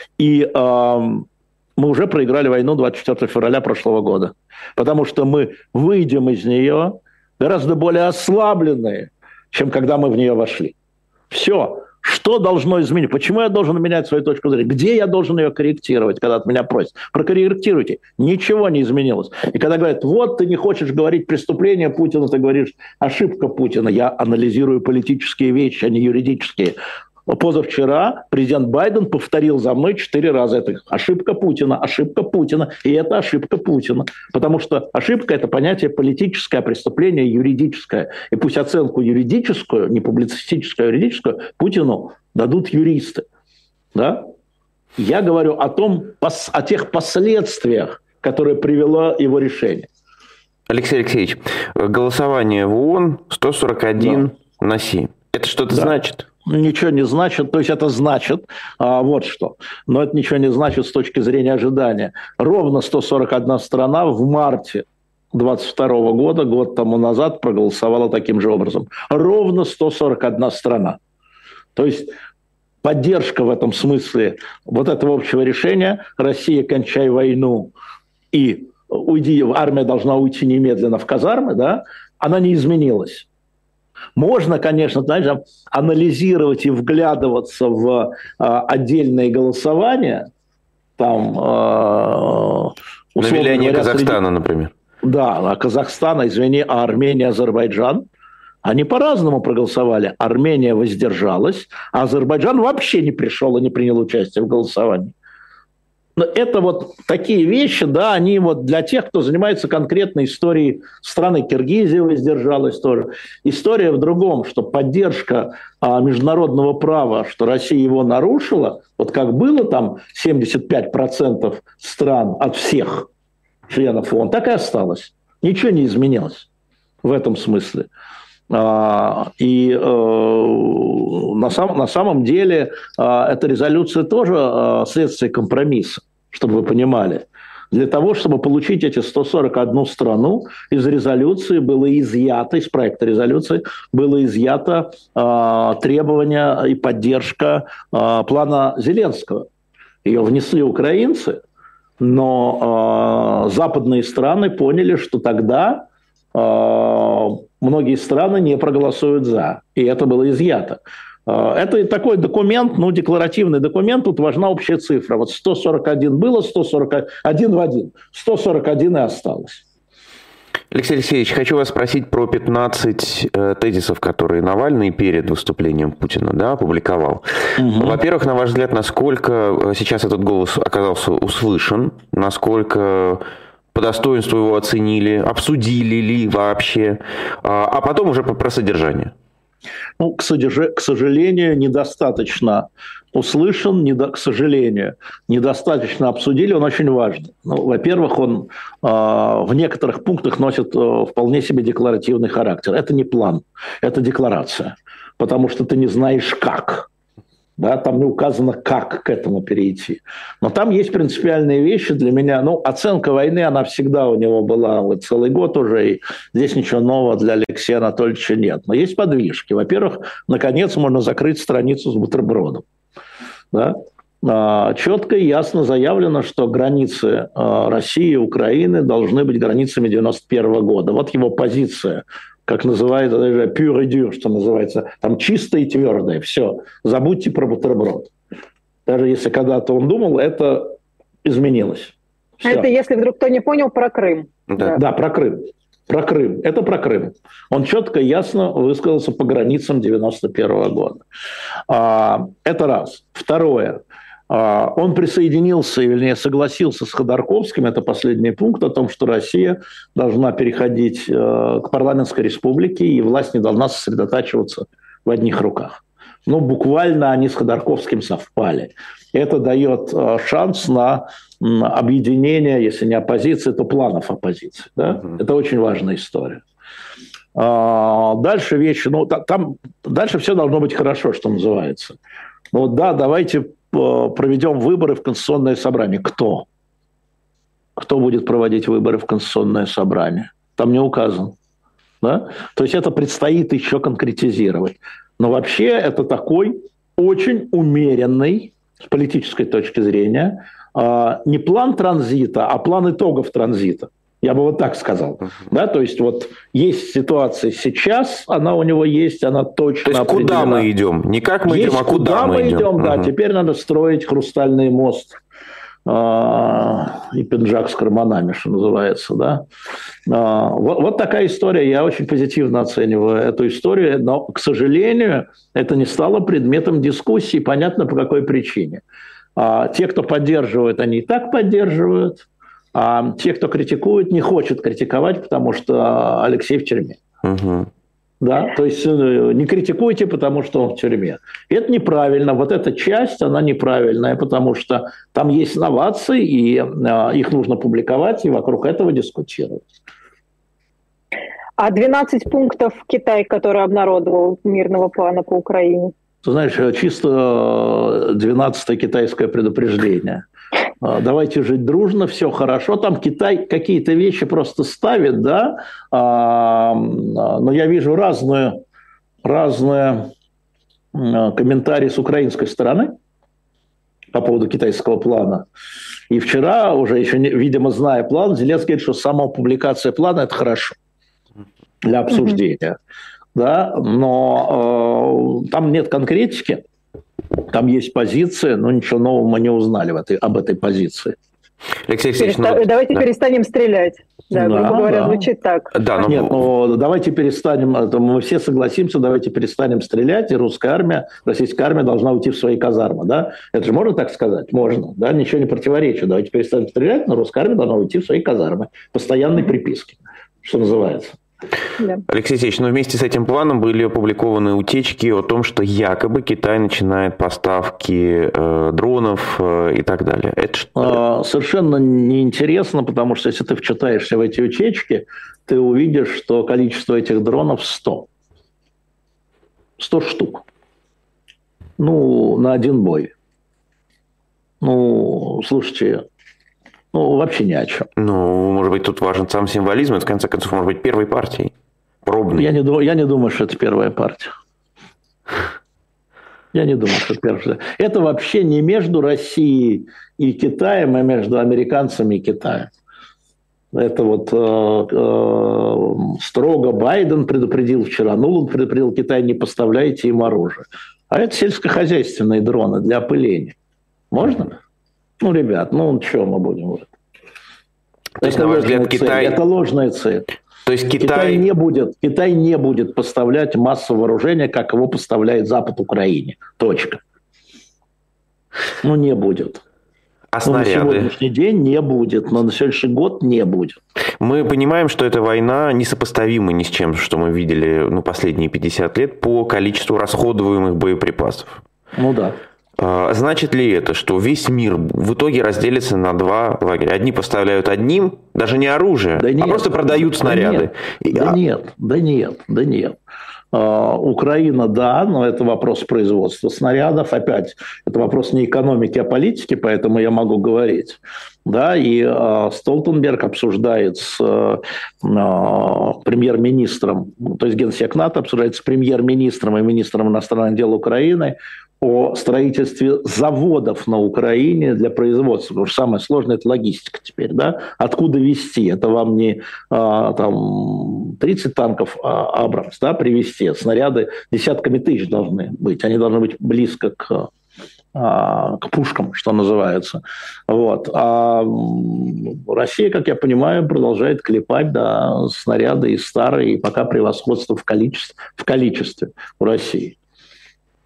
И э, мы уже проиграли войну двадцать четвёртого февраля прошлого года, потому что мы выйдем из нее гораздо более ослабленные, чем когда мы в нее вошли. Все. Что должно изменить? Почему я должен менять свою точку зрения? Где я должен ее корректировать, когда от меня просят? Прокорректируйте. Ничего не изменилось. И когда говорят: вот ты не хочешь говорить преступление Путина, ты говоришь ошибка Путина. Я анализирую политические вещи, а не юридические. Позавчера президент Байден повторил за мной четыре раза: это ошибка Путина, ошибка Путина, и это ошибка Путина. Потому что ошибка – это понятие политическое, а преступление юридическое. И пусть оценку юридическую, не публицистическую, а юридическую, Путину дадут юристы. Да? Я говорю о том, о тех последствиях, которые привело его решение. Алексей Алексеевич, голосование в ООН сто сорок один да. на семь. Это что-то да. значит? Ничего не значит, то есть это значит а, вот что, но это ничего не значит с точки зрения ожидания. Ровно сто сорок одна страна в марте двадцать второго года, год тому назад, проголосовала таким же образом. Ровно сто сорок одна страна. То есть поддержка в этом смысле вот этого общего решения: Россия, кончай войну и уйди, армия должна уйти немедленно в казармы, да, она не изменилась. Можно, конечно, знаешь, анализировать и вглядываться в а, отдельные голосования. Там, а, на влияние говоря, Казахстана, среди... например. Да, а Казахстан, извини, а Армения, Азербайджан. Они по-разному проголосовали. Армения воздержалась, а Азербайджан вообще не пришел и не принял участие в голосовании. Но это вот такие вещи, да, они вот для тех, кто занимается конкретной историей страны. Киргизия воздержалась тоже. История в другом, что поддержка а, международного права, что Россия его нарушила, вот как было там семьдесят пять процентов стран от всех членов ООН, так и осталось. Ничего не изменилось в этом смысле. А, и э, на, сам, на самом деле э, эта резолюция тоже э, следствие компромисса, чтобы вы понимали. Для того, чтобы получить эти сто сорок одну страну, из резолюции было изъято, из проекта резолюции было изъято э, требование и поддержка э, плана Зеленского. Ее внесли украинцы, но э, западные страны поняли, что тогда э, многие страны не проголосуют за, и это было изъято. Это такой документ, ну, декларативный документ, тут важна общая цифра. Вот сто сорок один было, сто сорок один в один, сто сорок один и осталось. Алексей Алексеевич, хочу вас спросить про пятнадцать э, тезисов, которые Навальный перед выступлением Путина, да, опубликовал. Угу. Во-первых, на ваш взгляд, насколько сейчас этот голос оказался услышан, насколько по достоинству его оценили, обсудили ли вообще, а потом уже про содержание. Ну, к, содерж... к сожалению, недостаточно услышан, недо... к сожалению, недостаточно обсудили, он очень важный. Ну, во-первых, он э, в некоторых пунктах носит э, вполне себе декларативный характер. Это не план, это декларация, потому что ты не знаешь, как. Да, там не указано, как к этому перейти. Но там есть принципиальные вещи для меня. Ну, оценка войны, она всегда у него была вот целый год уже, и здесь ничего нового для Алексея Анатольевича нет. Но есть подвижки. Во-первых, наконец можно закрыть страницу с бутербродом. Да? А, четко и ясно заявлено, что границы а, России и Украины должны быть границами девяносто первого года. Вот его позиция. Как называется, даже pure et dur, что называется, там чистое и твердое, все, забудьте про бутерброд. Даже если когда-то он думал, это изменилось. Все. Это, если вдруг кто не понял, про Крым. Да, да, про Крым. Про Крым. Это про Крым. Он четко и ясно высказался по границам девяносто первого года. А, это раз. Второе. Он присоединился, вернее, согласился с Ходорковским, это последний пункт, о том, что Россия должна переходить к парламентской республике, и власть не должна сосредотачиваться в одних руках. Ну, буквально они с Ходорковским совпали. Это дает шанс на объединение, если не оппозиции, то планов оппозиции. Да? Mm-hmm. Это очень важная история. Дальше вещи, ну, там, дальше все должно быть хорошо, что называется. Ну, да, давайте проведем выборы в Конституционное собрание. Кто? Кто будет проводить выборы в Конституционное собрание? Там не указано. Да? То есть это предстоит еще конкретизировать. Но вообще это такой очень умеренный, с политической точки зрения, не план транзита, а план итогов транзита. Я бы вот так сказал. Uh-huh. Да, то есть вот есть ситуация сейчас, она у него есть, она точно определена. То есть куда мы идем? Не как мы есть идем, а куда, куда мы идем. идем да, uh-huh. Теперь надо строить хрустальный мост а, и пинжак с карманами, что называется. Да? А, вот, вот такая история. Я очень позитивно оцениваю эту историю, но, к сожалению, это не стало предметом дискуссии. Понятно, по какой причине. А, те, кто поддерживает, они и так поддерживают. А те, кто критикует, не хочет критиковать, потому что Алексей в тюрьме. Угу. Да? То есть не критикуйте, потому что он в тюрьме. И это неправильно. Вот эта часть, она неправильная, потому что там есть новации, и э, их нужно публиковать, и вокруг этого дискутировать. А двенадцать пунктов Китай, который обнародовал мирного плана по Украине? Ты знаешь, чисто двенадцатое китайское предупреждение. Давайте жить дружно, все хорошо. Там Китай какие-то вещи просто ставит, да, но я вижу разные, разные комментарии с украинской стороны по поводу китайского плана. И вчера, уже еще, видимо, зная план, Зеленский говорит, что сама публикация плана – это хорошо для обсуждения. Mm-hmm. Да, но э, там нет конкретики. Там есть позиция, но ничего нового мы не узнали в этой, об этой позиции. Алексей Алексеевич, Переста... ну, Давайте да. перестанем стрелять. Да, да, грубо говоря, да. звучит так. Да, но... Нет, ну давайте перестанем, мы все согласимся, давайте перестанем стрелять, и русская армия, российская армия должна уйти в свои казармы. Да? Это же можно так сказать? Можно. Да? Ничего не противоречит. Давайте перестанем стрелять, но русская армия должна уйти в свои казармы. Постоянной приписки, что называется. Да. Алексей Алексеевич, но вместе с этим планом были опубликованы утечки о том, что якобы Китай начинает поставки э, дронов э, и так далее. Это что? Совершенно неинтересно, потому что если ты вчитаешься в эти утечки, ты увидишь, что количество этих дронов сто. сто штук. Ну, на один бой. Ну, слушайте... Ну, вообще ни о чем. Ну, может быть, тут важен сам символизм, это, в конце концов, может быть, первой партией, пробной. Я не, я не думаю, что это первая партия. Я не думаю, что это первая. Это вообще не между Россией и Китаем, а между американцами и Китаем. Это вот э, э, строго Байден предупредил вчера, Нуланд предупредил Китай, не поставляйте им оружие. А это сельскохозяйственные дроны для опыления. Можно? Ну, ребят, ну, что мы будем говорить? То есть, на ваш взгляд, Китай... Это ложная цель. То есть, Китай... Китай, не будет, Китай не будет поставлять массу вооружения, как его поставляет Запад Украине. Точка. Ну, не будет. А снаряды? Ну, на сегодняшний день не будет, но на следующий год не будет. Мы понимаем, что эта война несопоставима ни с чем, что мы видели ну, последние пятьдесят лет по количеству расходуемых боеприпасов. Ну, да. Значит ли это, что весь мир в итоге разделится на два лагеря? Одни поставляют одним, даже не оружие, да нет, а просто продают снаряды. Да нет, да нет, да нет. Uh, Украина, да, но это вопрос производства снарядов. Опять, это вопрос не экономики, а политики, поэтому я могу говорить. Да, и uh, Столтенберг обсуждает с uh, uh, премьер-министром, то есть генсек НАТО обсуждает с премьер-министром и министром иностранных дел Украины о строительстве заводов на Украине для производства. Потому что самое сложное – это логистика теперь. Да? Откуда везти? Это вам не а, там, тридцать танков а, Абрамс да, привезти. Снаряды десятками тысяч должны быть. Они должны быть близко к, а, к пушкам, что называется. Вот. А Россия, как я понимаю, продолжает клепать да, снаряды и старые, и пока превосходство в количестве, в количестве у России.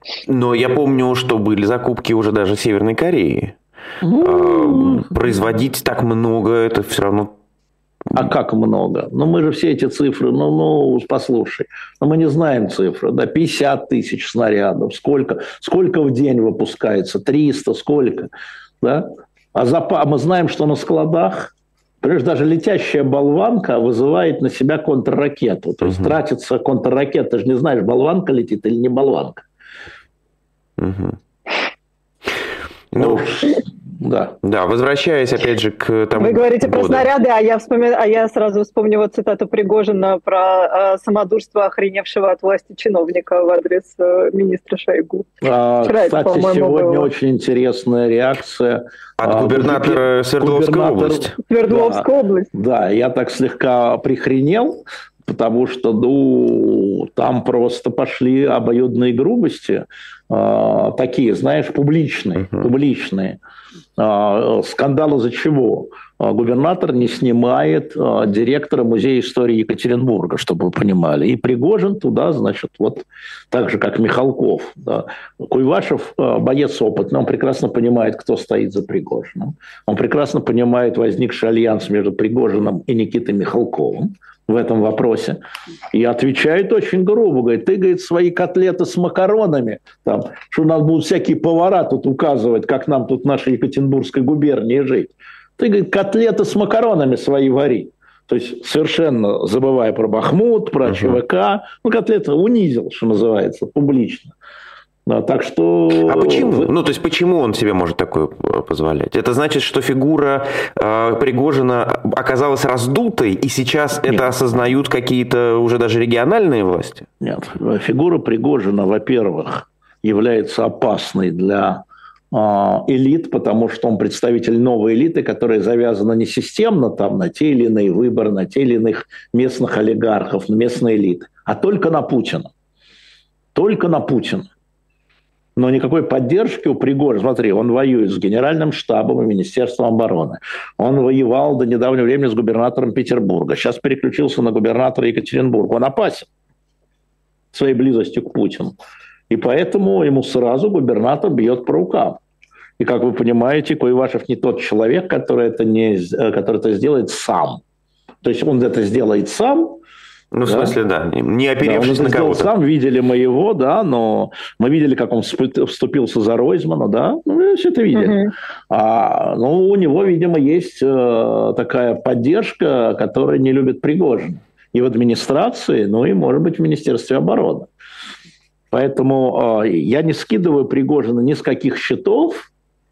Но я помню, что были закупки уже даже Северной Кореи. Ну, производить так много, это все равно... А как много? Ну, мы же все эти цифры, ну, ну послушай, но мы не знаем цифры, да, пятьдесят тысяч снарядов, сколько, сколько в день выпускается, триста, сколько, да? А запас, мы знаем, что на складах, понимаешь, даже летящая болванка вызывает на себя контрракету, то есть угу. тратится контрракета, ты же не знаешь, болванка летит или не болванка. Угу. Ну, да. Да, возвращаясь опять же к тому. Вы говорите году. Про снаряды, а я, вспомин... а я сразу вспомнила цитату Пригожина про э, самодурство охреневшего от власти чиновника в адрес э, министра Шойгу. А, Вчера кстати, это, сегодня было. Очень интересная реакция. От а, губернатора Свердловской губернатор... области. Свердловской да, области. Да, я так слегка прихренел, потому что, ну, там просто пошли обоюдные грубости, э, такие, знаешь, публичные, uh-huh. публичные. Э, скандал из-за чего? Э, губернатор не снимает э, директора Музея истории Екатеринбурга, чтобы вы понимали. И Пригожин туда, значит, вот так же, как Михалков. Да. Куйвашев э, боец опытный, он прекрасно понимает, кто стоит за Пригожиным. Он прекрасно понимает возникший альянс между Пригожиным и Никитой Михалковым в этом вопросе. И отвечает очень грубо. Говорит, ты, говорит, свои котлеты с макаронами, там, что у нас будут всякие повара тут указывать, как нам тут в нашей Екатеринбургской губернии жить. Ты, говорит, котлеты с макаронами свои вари. То есть совершенно забывая про Бахмут, про uh-huh. ЧВК. Ну, котлеты унизил, что называется, публично. Да, так что... А почему? Ну, то есть, почему он себе может такое позволять? Это значит, что фигура э, Пригожина оказалась раздутой, и сейчас Нет. это осознают какие-то уже даже региональные власти? Нет. Фигура Пригожина, во-первых, является опасной для э, элит, потому что он представитель новой элиты, которая завязана не системно там, на те или иные выборы, на те или иных местных олигархов, на местные элиты, а только на Путина. Только на Путина. Но никакой поддержки у Пригожина. Смотри, он воюет с Генеральным штабом и Министерством обороны. Он воевал до недавнего времени с губернатором Петербурга. Сейчас переключился на губернатора Екатеринбурга. Он опасен своей близостью к Путину. И поэтому ему сразу губернатор бьет по рукам. И, как вы понимаете, Куйвашев не тот человек, который это, не, который это сделает сам. То есть он это сделает сам. Ну, в смысле, да, да не оперевшись да, на кого-то. Сам видели мы его, да, но мы видели, как он вступился за Ройзмана, да, ну, мы все это видели. Uh-huh. А, ну, у него, видимо, есть э, такая поддержка, которая не любит Пригожина. И в администрации, ну, и, может быть, в Министерстве обороны. Поэтому э, я не скидываю Пригожина ни с каких счетов,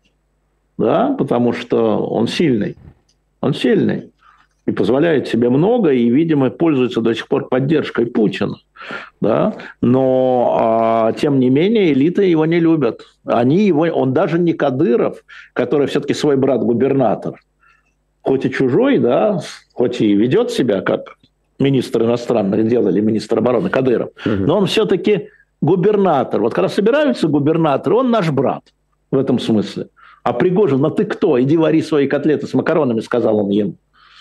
да, потому что он сильный. Он сильный. И позволяет себе много, и, видимо, пользуется до сих пор поддержкой Путина. Да? Но, а, тем не менее, элиты его не любят. Они его, он даже не Кадыров, который все-таки свой брат-губернатор. Хоть и чужой, да, хоть и ведет себя как министр иностранных дел или министр обороны Кадыров, угу. но он все-таки губернатор. Вот когда собираются губернаторы, он наш брат в этом смысле. А Пригожин, ну ты кто? Иди вари свои котлеты с макаронами, сказал он ему.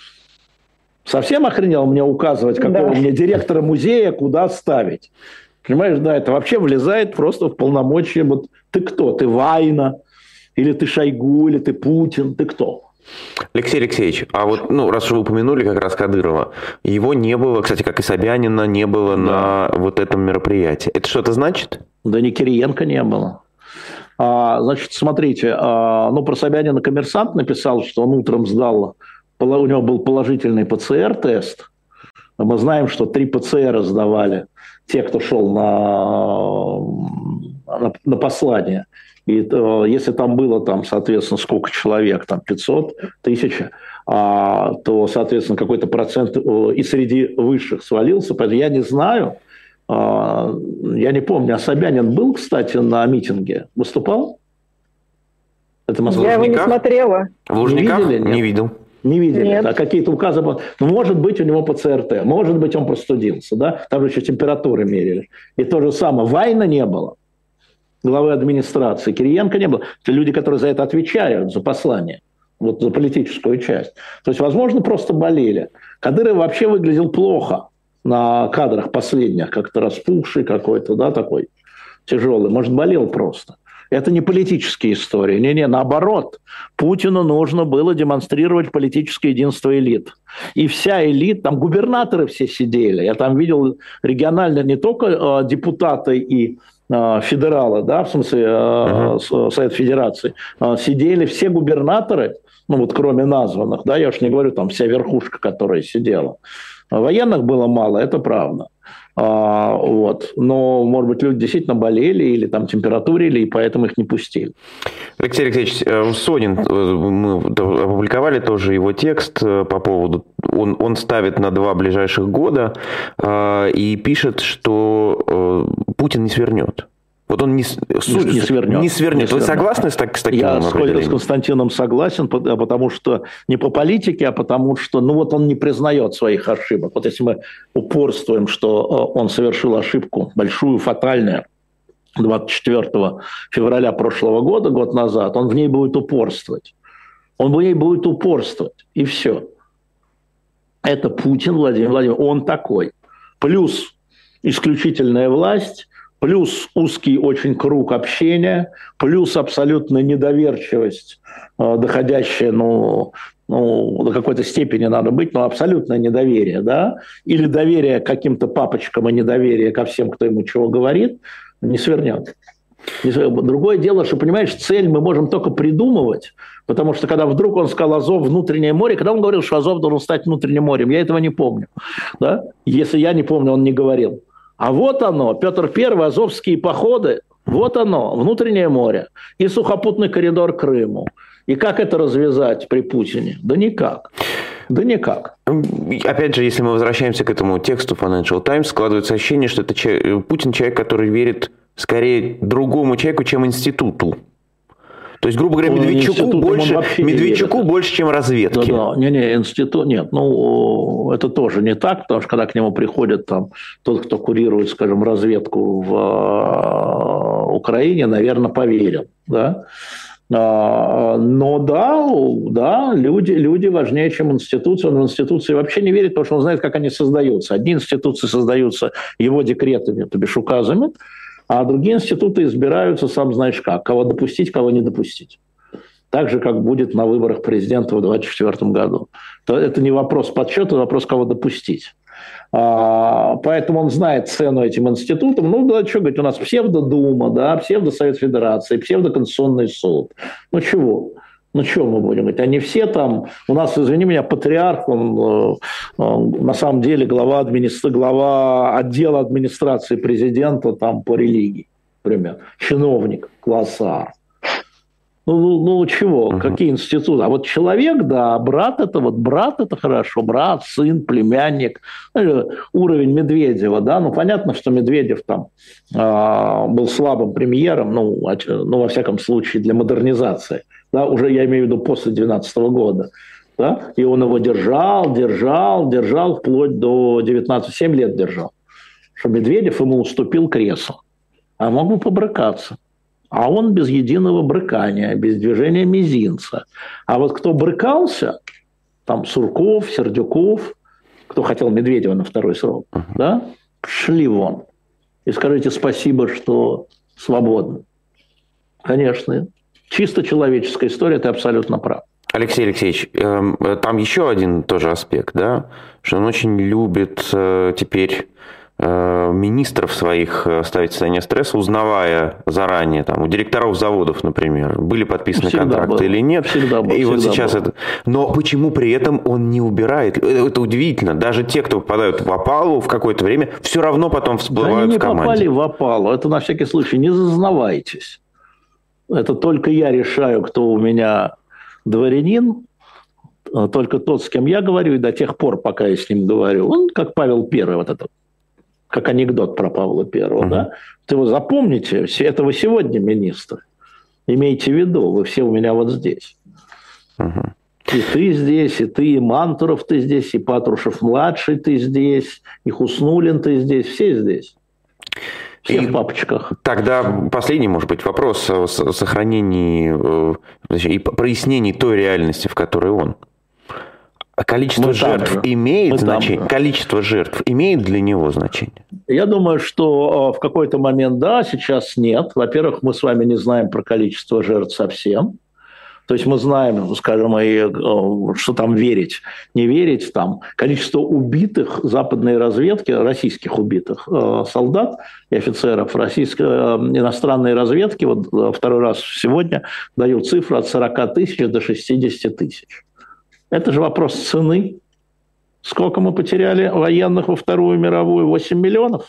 Совсем охренел мне указывать, какого да. мне директора музея куда ставить. Понимаешь, да, это вообще влезает просто в полномочия. Вот ты кто? Ты Вайна? Или ты Шойгу? Или ты Путин? Ты кто? Алексей Алексеевич, а вот, ну, раз вы упомянули как раз Кадырова, его не было, кстати, как и Собянина, не было да. на вот этом мероприятии. Это что-то значит? Да ни Кириенко не было. А, значит, смотрите, а, ну, про Собянина «Коммерсант» написал, что он утром сдал... У него был положительный ПЦР-тест. Мы знаем, что три ПЦР сдавали те, кто шел на, на, на послание. И то, если там было, там, соответственно, сколько человек, там пятьсот, тысяча, а, то, соответственно, какой-то процент и среди высших свалился. Поэтому я не знаю, а, я не помню, а Собянин был, кстати, на митинге? Выступал? Это я его не смотрела. В Лужниках? Не видели? Нет? Не видел. Не видели, Нет. а какие-то указы... Ну, может быть, у него ПЦР-Т, может быть, он простудился, да? Там же еще температуры мерили. И то же самое. Вайна не было, главы администрации, Кириенко не было. Это люди, которые за это отвечают, за послание, вот за политическую часть. То есть, возможно, просто болели. Кадыров вообще выглядел плохо на кадрах последних, как-то распухший какой-то, да, такой. тяжелый, может, болел просто. Это не политические истории. Не-не, наоборот. Путину нужно было демонстрировать политическое единство элит. И вся элита, там губернаторы все сидели. Я там видел регионально не только э, депутаты и э, федералы, да, в смысле э, uh-huh. Совет Федерации, э, сидели все губернаторы, ну вот кроме названных, да, я уж не говорю, там вся верхушка, которая сидела. Военных было мало, это правда. А, вот. Но, может быть, люди действительно болели или там температурили, и поэтому их не пустили. Алексей Алексеевич, Сонин, мы опубликовали тоже его текст по поводу, он, он ставит на два ближайших года и пишет, что Путин не свернет. Вот он не, не, не свернет. Не свернет. Не Вы свернет. согласны с, так, с таким Я определением? Я с Константином согласен, потому что не по политике, а потому что ну вот он не признает своих ошибок. Вот если мы упорствуем, что он совершил ошибку большую, фатальную, двадцать четвёртого февраля прошлого года, год назад, он в ней будет упорствовать. Он в ней будет упорствовать. И все. Это Путин, Владимир Владимирович. Он такой. Плюс исключительная власть, плюс узкий очень круг общения, плюс абсолютная недоверчивость, доходящая, ну, ну, до какой-то степени надо быть, но абсолютное недоверие, да, или доверие к каким-то папочкам и недоверие ко всем, кто ему чего говорит, не свернет. Другое дело, что, понимаешь, цель мы можем только придумывать, потому что когда вдруг он сказал Азов внутреннее море, когда он говорил, что Азов должен стать внутренним морем, я этого не помню, да, если я не помню, он не говорил. А вот оно, Петр Первый, азовские походы, вот оно, внутреннее море и сухопутный коридор к Крыму. И как это развязать при Путине? Да никак. Да никак. Опять же, если мы возвращаемся к этому тексту Financial Times, складывается ощущение, что это человек, Путин человек, который верит скорее другому человеку, чем институту. То есть, грубо говоря, Медведчуку, больше, Медведчуку больше, чем разведке. Да, да. Не-не, институт, нет, ну, это тоже не так, потому что когда к нему приходит там тот, кто курирует, скажем, разведку в Украине, наверное, поверил, да. Но да, да, люди, люди важнее, чем институция. Он в институции вообще не верит, потому что он знает, как они создаются. Одни институции создаются его декретами, то бишь указами, а другие институты избираются, сам знаешь как, кого допустить, кого не допустить. Так же, как будет на выборах президента в двадцать четвёртом году. То это не вопрос подсчета, это вопрос, кого допустить. А, поэтому он знает цену этим институтам. Ну, да, что говорить, у нас псевдодума, да, псевдосовет Федерации, псевдоконституционный суд. Ну, чего? Ну, что мы будем говорить? Они все там... У нас, извини меня, патриарх, он, он на самом деле глава, администра... глава отдела администрации президента там по религии, например. Чиновник класса А. Ну, ну, ну чего? Uh-huh. Какие институты? А вот человек, да, брат это вот, брат это хорошо, брат, сын, племянник, уровень Медведева, да, ну, понятно, что Медведев там э, был слабым премьером, ну, ну, во всяком случае, для модернизации, да, уже я имею в виду после две тысячи двенадцатого года, да, и он его держал, держал, держал, вплоть до девятнадцати, семь лет держал, что Медведев ему уступил кресло, а мог бы побрыкаться. А он без единого брыкания, без движения мизинца. А вот кто брыкался, там Сурков, Сердюков, кто хотел Медведева на второй срок, uh-huh. да, шли вон. И скажите спасибо, что свободны. Конечно, чисто человеческая история, ты абсолютно прав. Алексей Алексеевич, там еще один тоже аспект, да, что он очень любит теперь министров своих ставить в состояние стресса, узнавая заранее, там, у директоров заводов, например, были подписаны всегда контракты было. Или нет. Всегда было, и вот сейчас было. это. Но почему при этом он не убирает? Это удивительно. Даже те, кто попадают в опалу в какое-то время, все равно потом всплывают Они в команде. Они не попали в опалу. Это на всякий случай. Не зазнавайтесь. Это только я решаю, кто у меня дворянин. Только тот, с кем я говорю, и до тех пор, пока я с ним говорю. Он как Павел Первый, вот этот. Как анекдот про Павла Первого, uh-huh. да? Ты его запомните, это вы сегодня министр. Имейте в виду, вы все у меня вот здесь. Uh-huh. И ты здесь, и ты, и Мантуров ты здесь, и Патрушев-младший ты здесь, и Хуснуллин ты здесь, все здесь. Все и в папочках. Тогда последний, может быть, вопрос о сохранении и прояснении той реальности, в которой он. А количество Мы жертв имеет Мы значение? там. Количество жертв имеет для него значение? Я думаю, что в какой-то момент да, сейчас нет. Во-первых, мы с вами не знаем про количество жертв совсем. То есть мы знаем, скажем, и, что там верить, не верить, там количество убитых западной разведки, российских убитых э, солдат и офицеров российской э, иностранной разведки, вот второй раз сегодня дают цифру от сорок тысяч до шестьдесят тысяч. Это же вопрос цены. Сколько мы потеряли военных во Вторую мировую? восемь миллионов?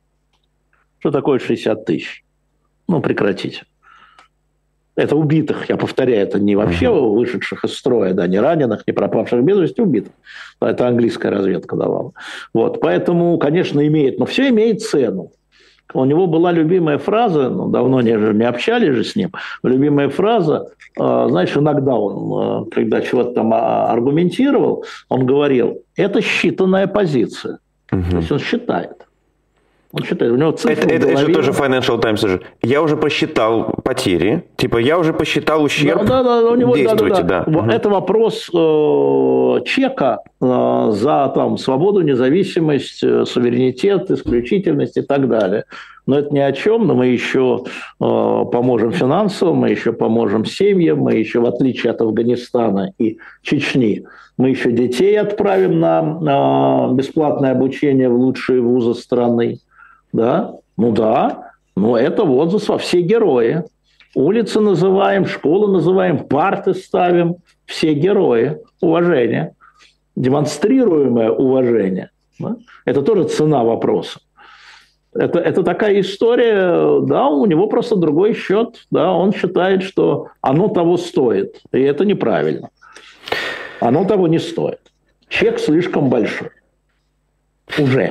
Что такое шестьдесят тысяч? Ну, прекратите. Это убитых, я повторяю, это не вообще вышедших из строя, да, не раненых, не пропавших без вести, убитых. Это английская разведка давала. Вот, поэтому, конечно, имеет, но все имеет цену. У него была любимая фраза, ну, давно не, не общались же с ним, любимая фраза, э, знаешь, иногда он, э, когда чего-то там аргументировал, он говорил, это считанная позиция. Угу. То есть он считает. Он считает, у него цифры это, это, это же тоже Financial Times. Уже. Я уже посчитал потери, типа я уже посчитал ущерб. Да, да, да, у него, действуйте, да, да, да. да. Угу. Это вопрос э, чека э, за там, свободу, независимость, э, суверенитет, исключительность и так далее. Но это ни о чем, но мы еще э, поможем финансово, мы еще поможем семьям, мы еще, в отличие от Афганистана и Чечни, мы еще детей отправим на, на бесплатное обучение в лучшие вузы страны. Да? Ну да, но это возраст во все герои. Улицы называем, школы называем, парты ставим. Все герои. Уважение. Демонстрируемое уважение. Да? Это тоже цена вопроса. Это, это такая история, да, у него просто другой счет. Да, он считает, что оно того стоит. И это неправильно. Оно того не стоит. Чек слишком большой. Уже.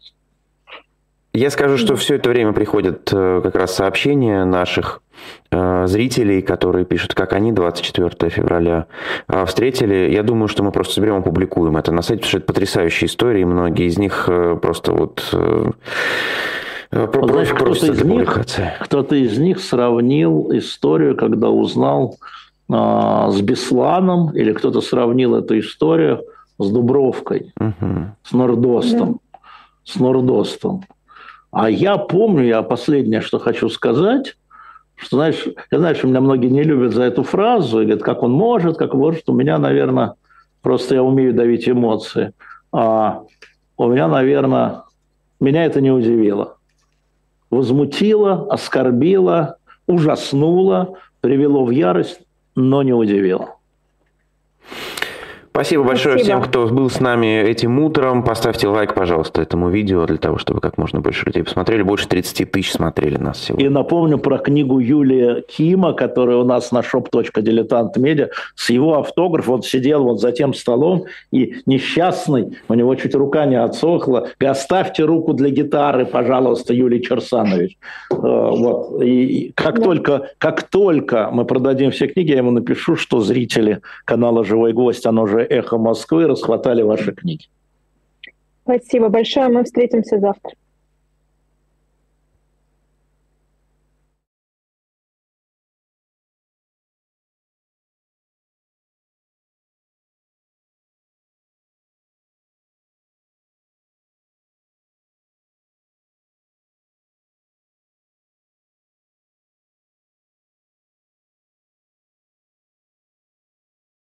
Я скажу, что все это время приходят как раз сообщения наших э, зрителей, которые пишут, как они двадцать четвёртого февраля э, встретили. Я думаю, что мы просто соберем и опубликуем это на сайте, потому что это потрясающие истории. Многие из них э, просто вот... Э, Знаешь, кто-то из, них, кто-то из них сравнил историю, когда узнал э, с Бесланом, или кто-то сравнил эту историю с Дубровкой, угу. с Нордостом. Да. С Нордостом. А я помню, я последнее, что хочу сказать, что, знаешь, я знаю, что меня многие не любят за эту фразу, и говорят, как он может, как может. У меня, наверное, просто я умею давить эмоции. А у меня, наверное, меня это не удивило. Возмутило, оскорбило, ужаснуло, привело в ярость, но не удивило. Спасибо большое Спасибо. всем, кто был с нами этим утром. Поставьте лайк, пожалуйста, этому видео, для того, чтобы как можно больше людей посмотрели. Больше тридцать тысяч смотрели нас сегодня. И напомню про книгу Юлия Кима, которая у нас на шоп точка дилетант медиа, с его автографом. Он сидел вот за тем столом, и несчастный, у него чуть рука не отсохла. И оставьте руку для гитары, пожалуйста, Юлий Черсанович. Вот. И как, да. только, как только мы продадим все книги, я ему напишу, что зрители канала «Живой гость», оно же «Эхо Москвы», расхватали ваши книги. Спасибо большое. Мы встретимся завтра.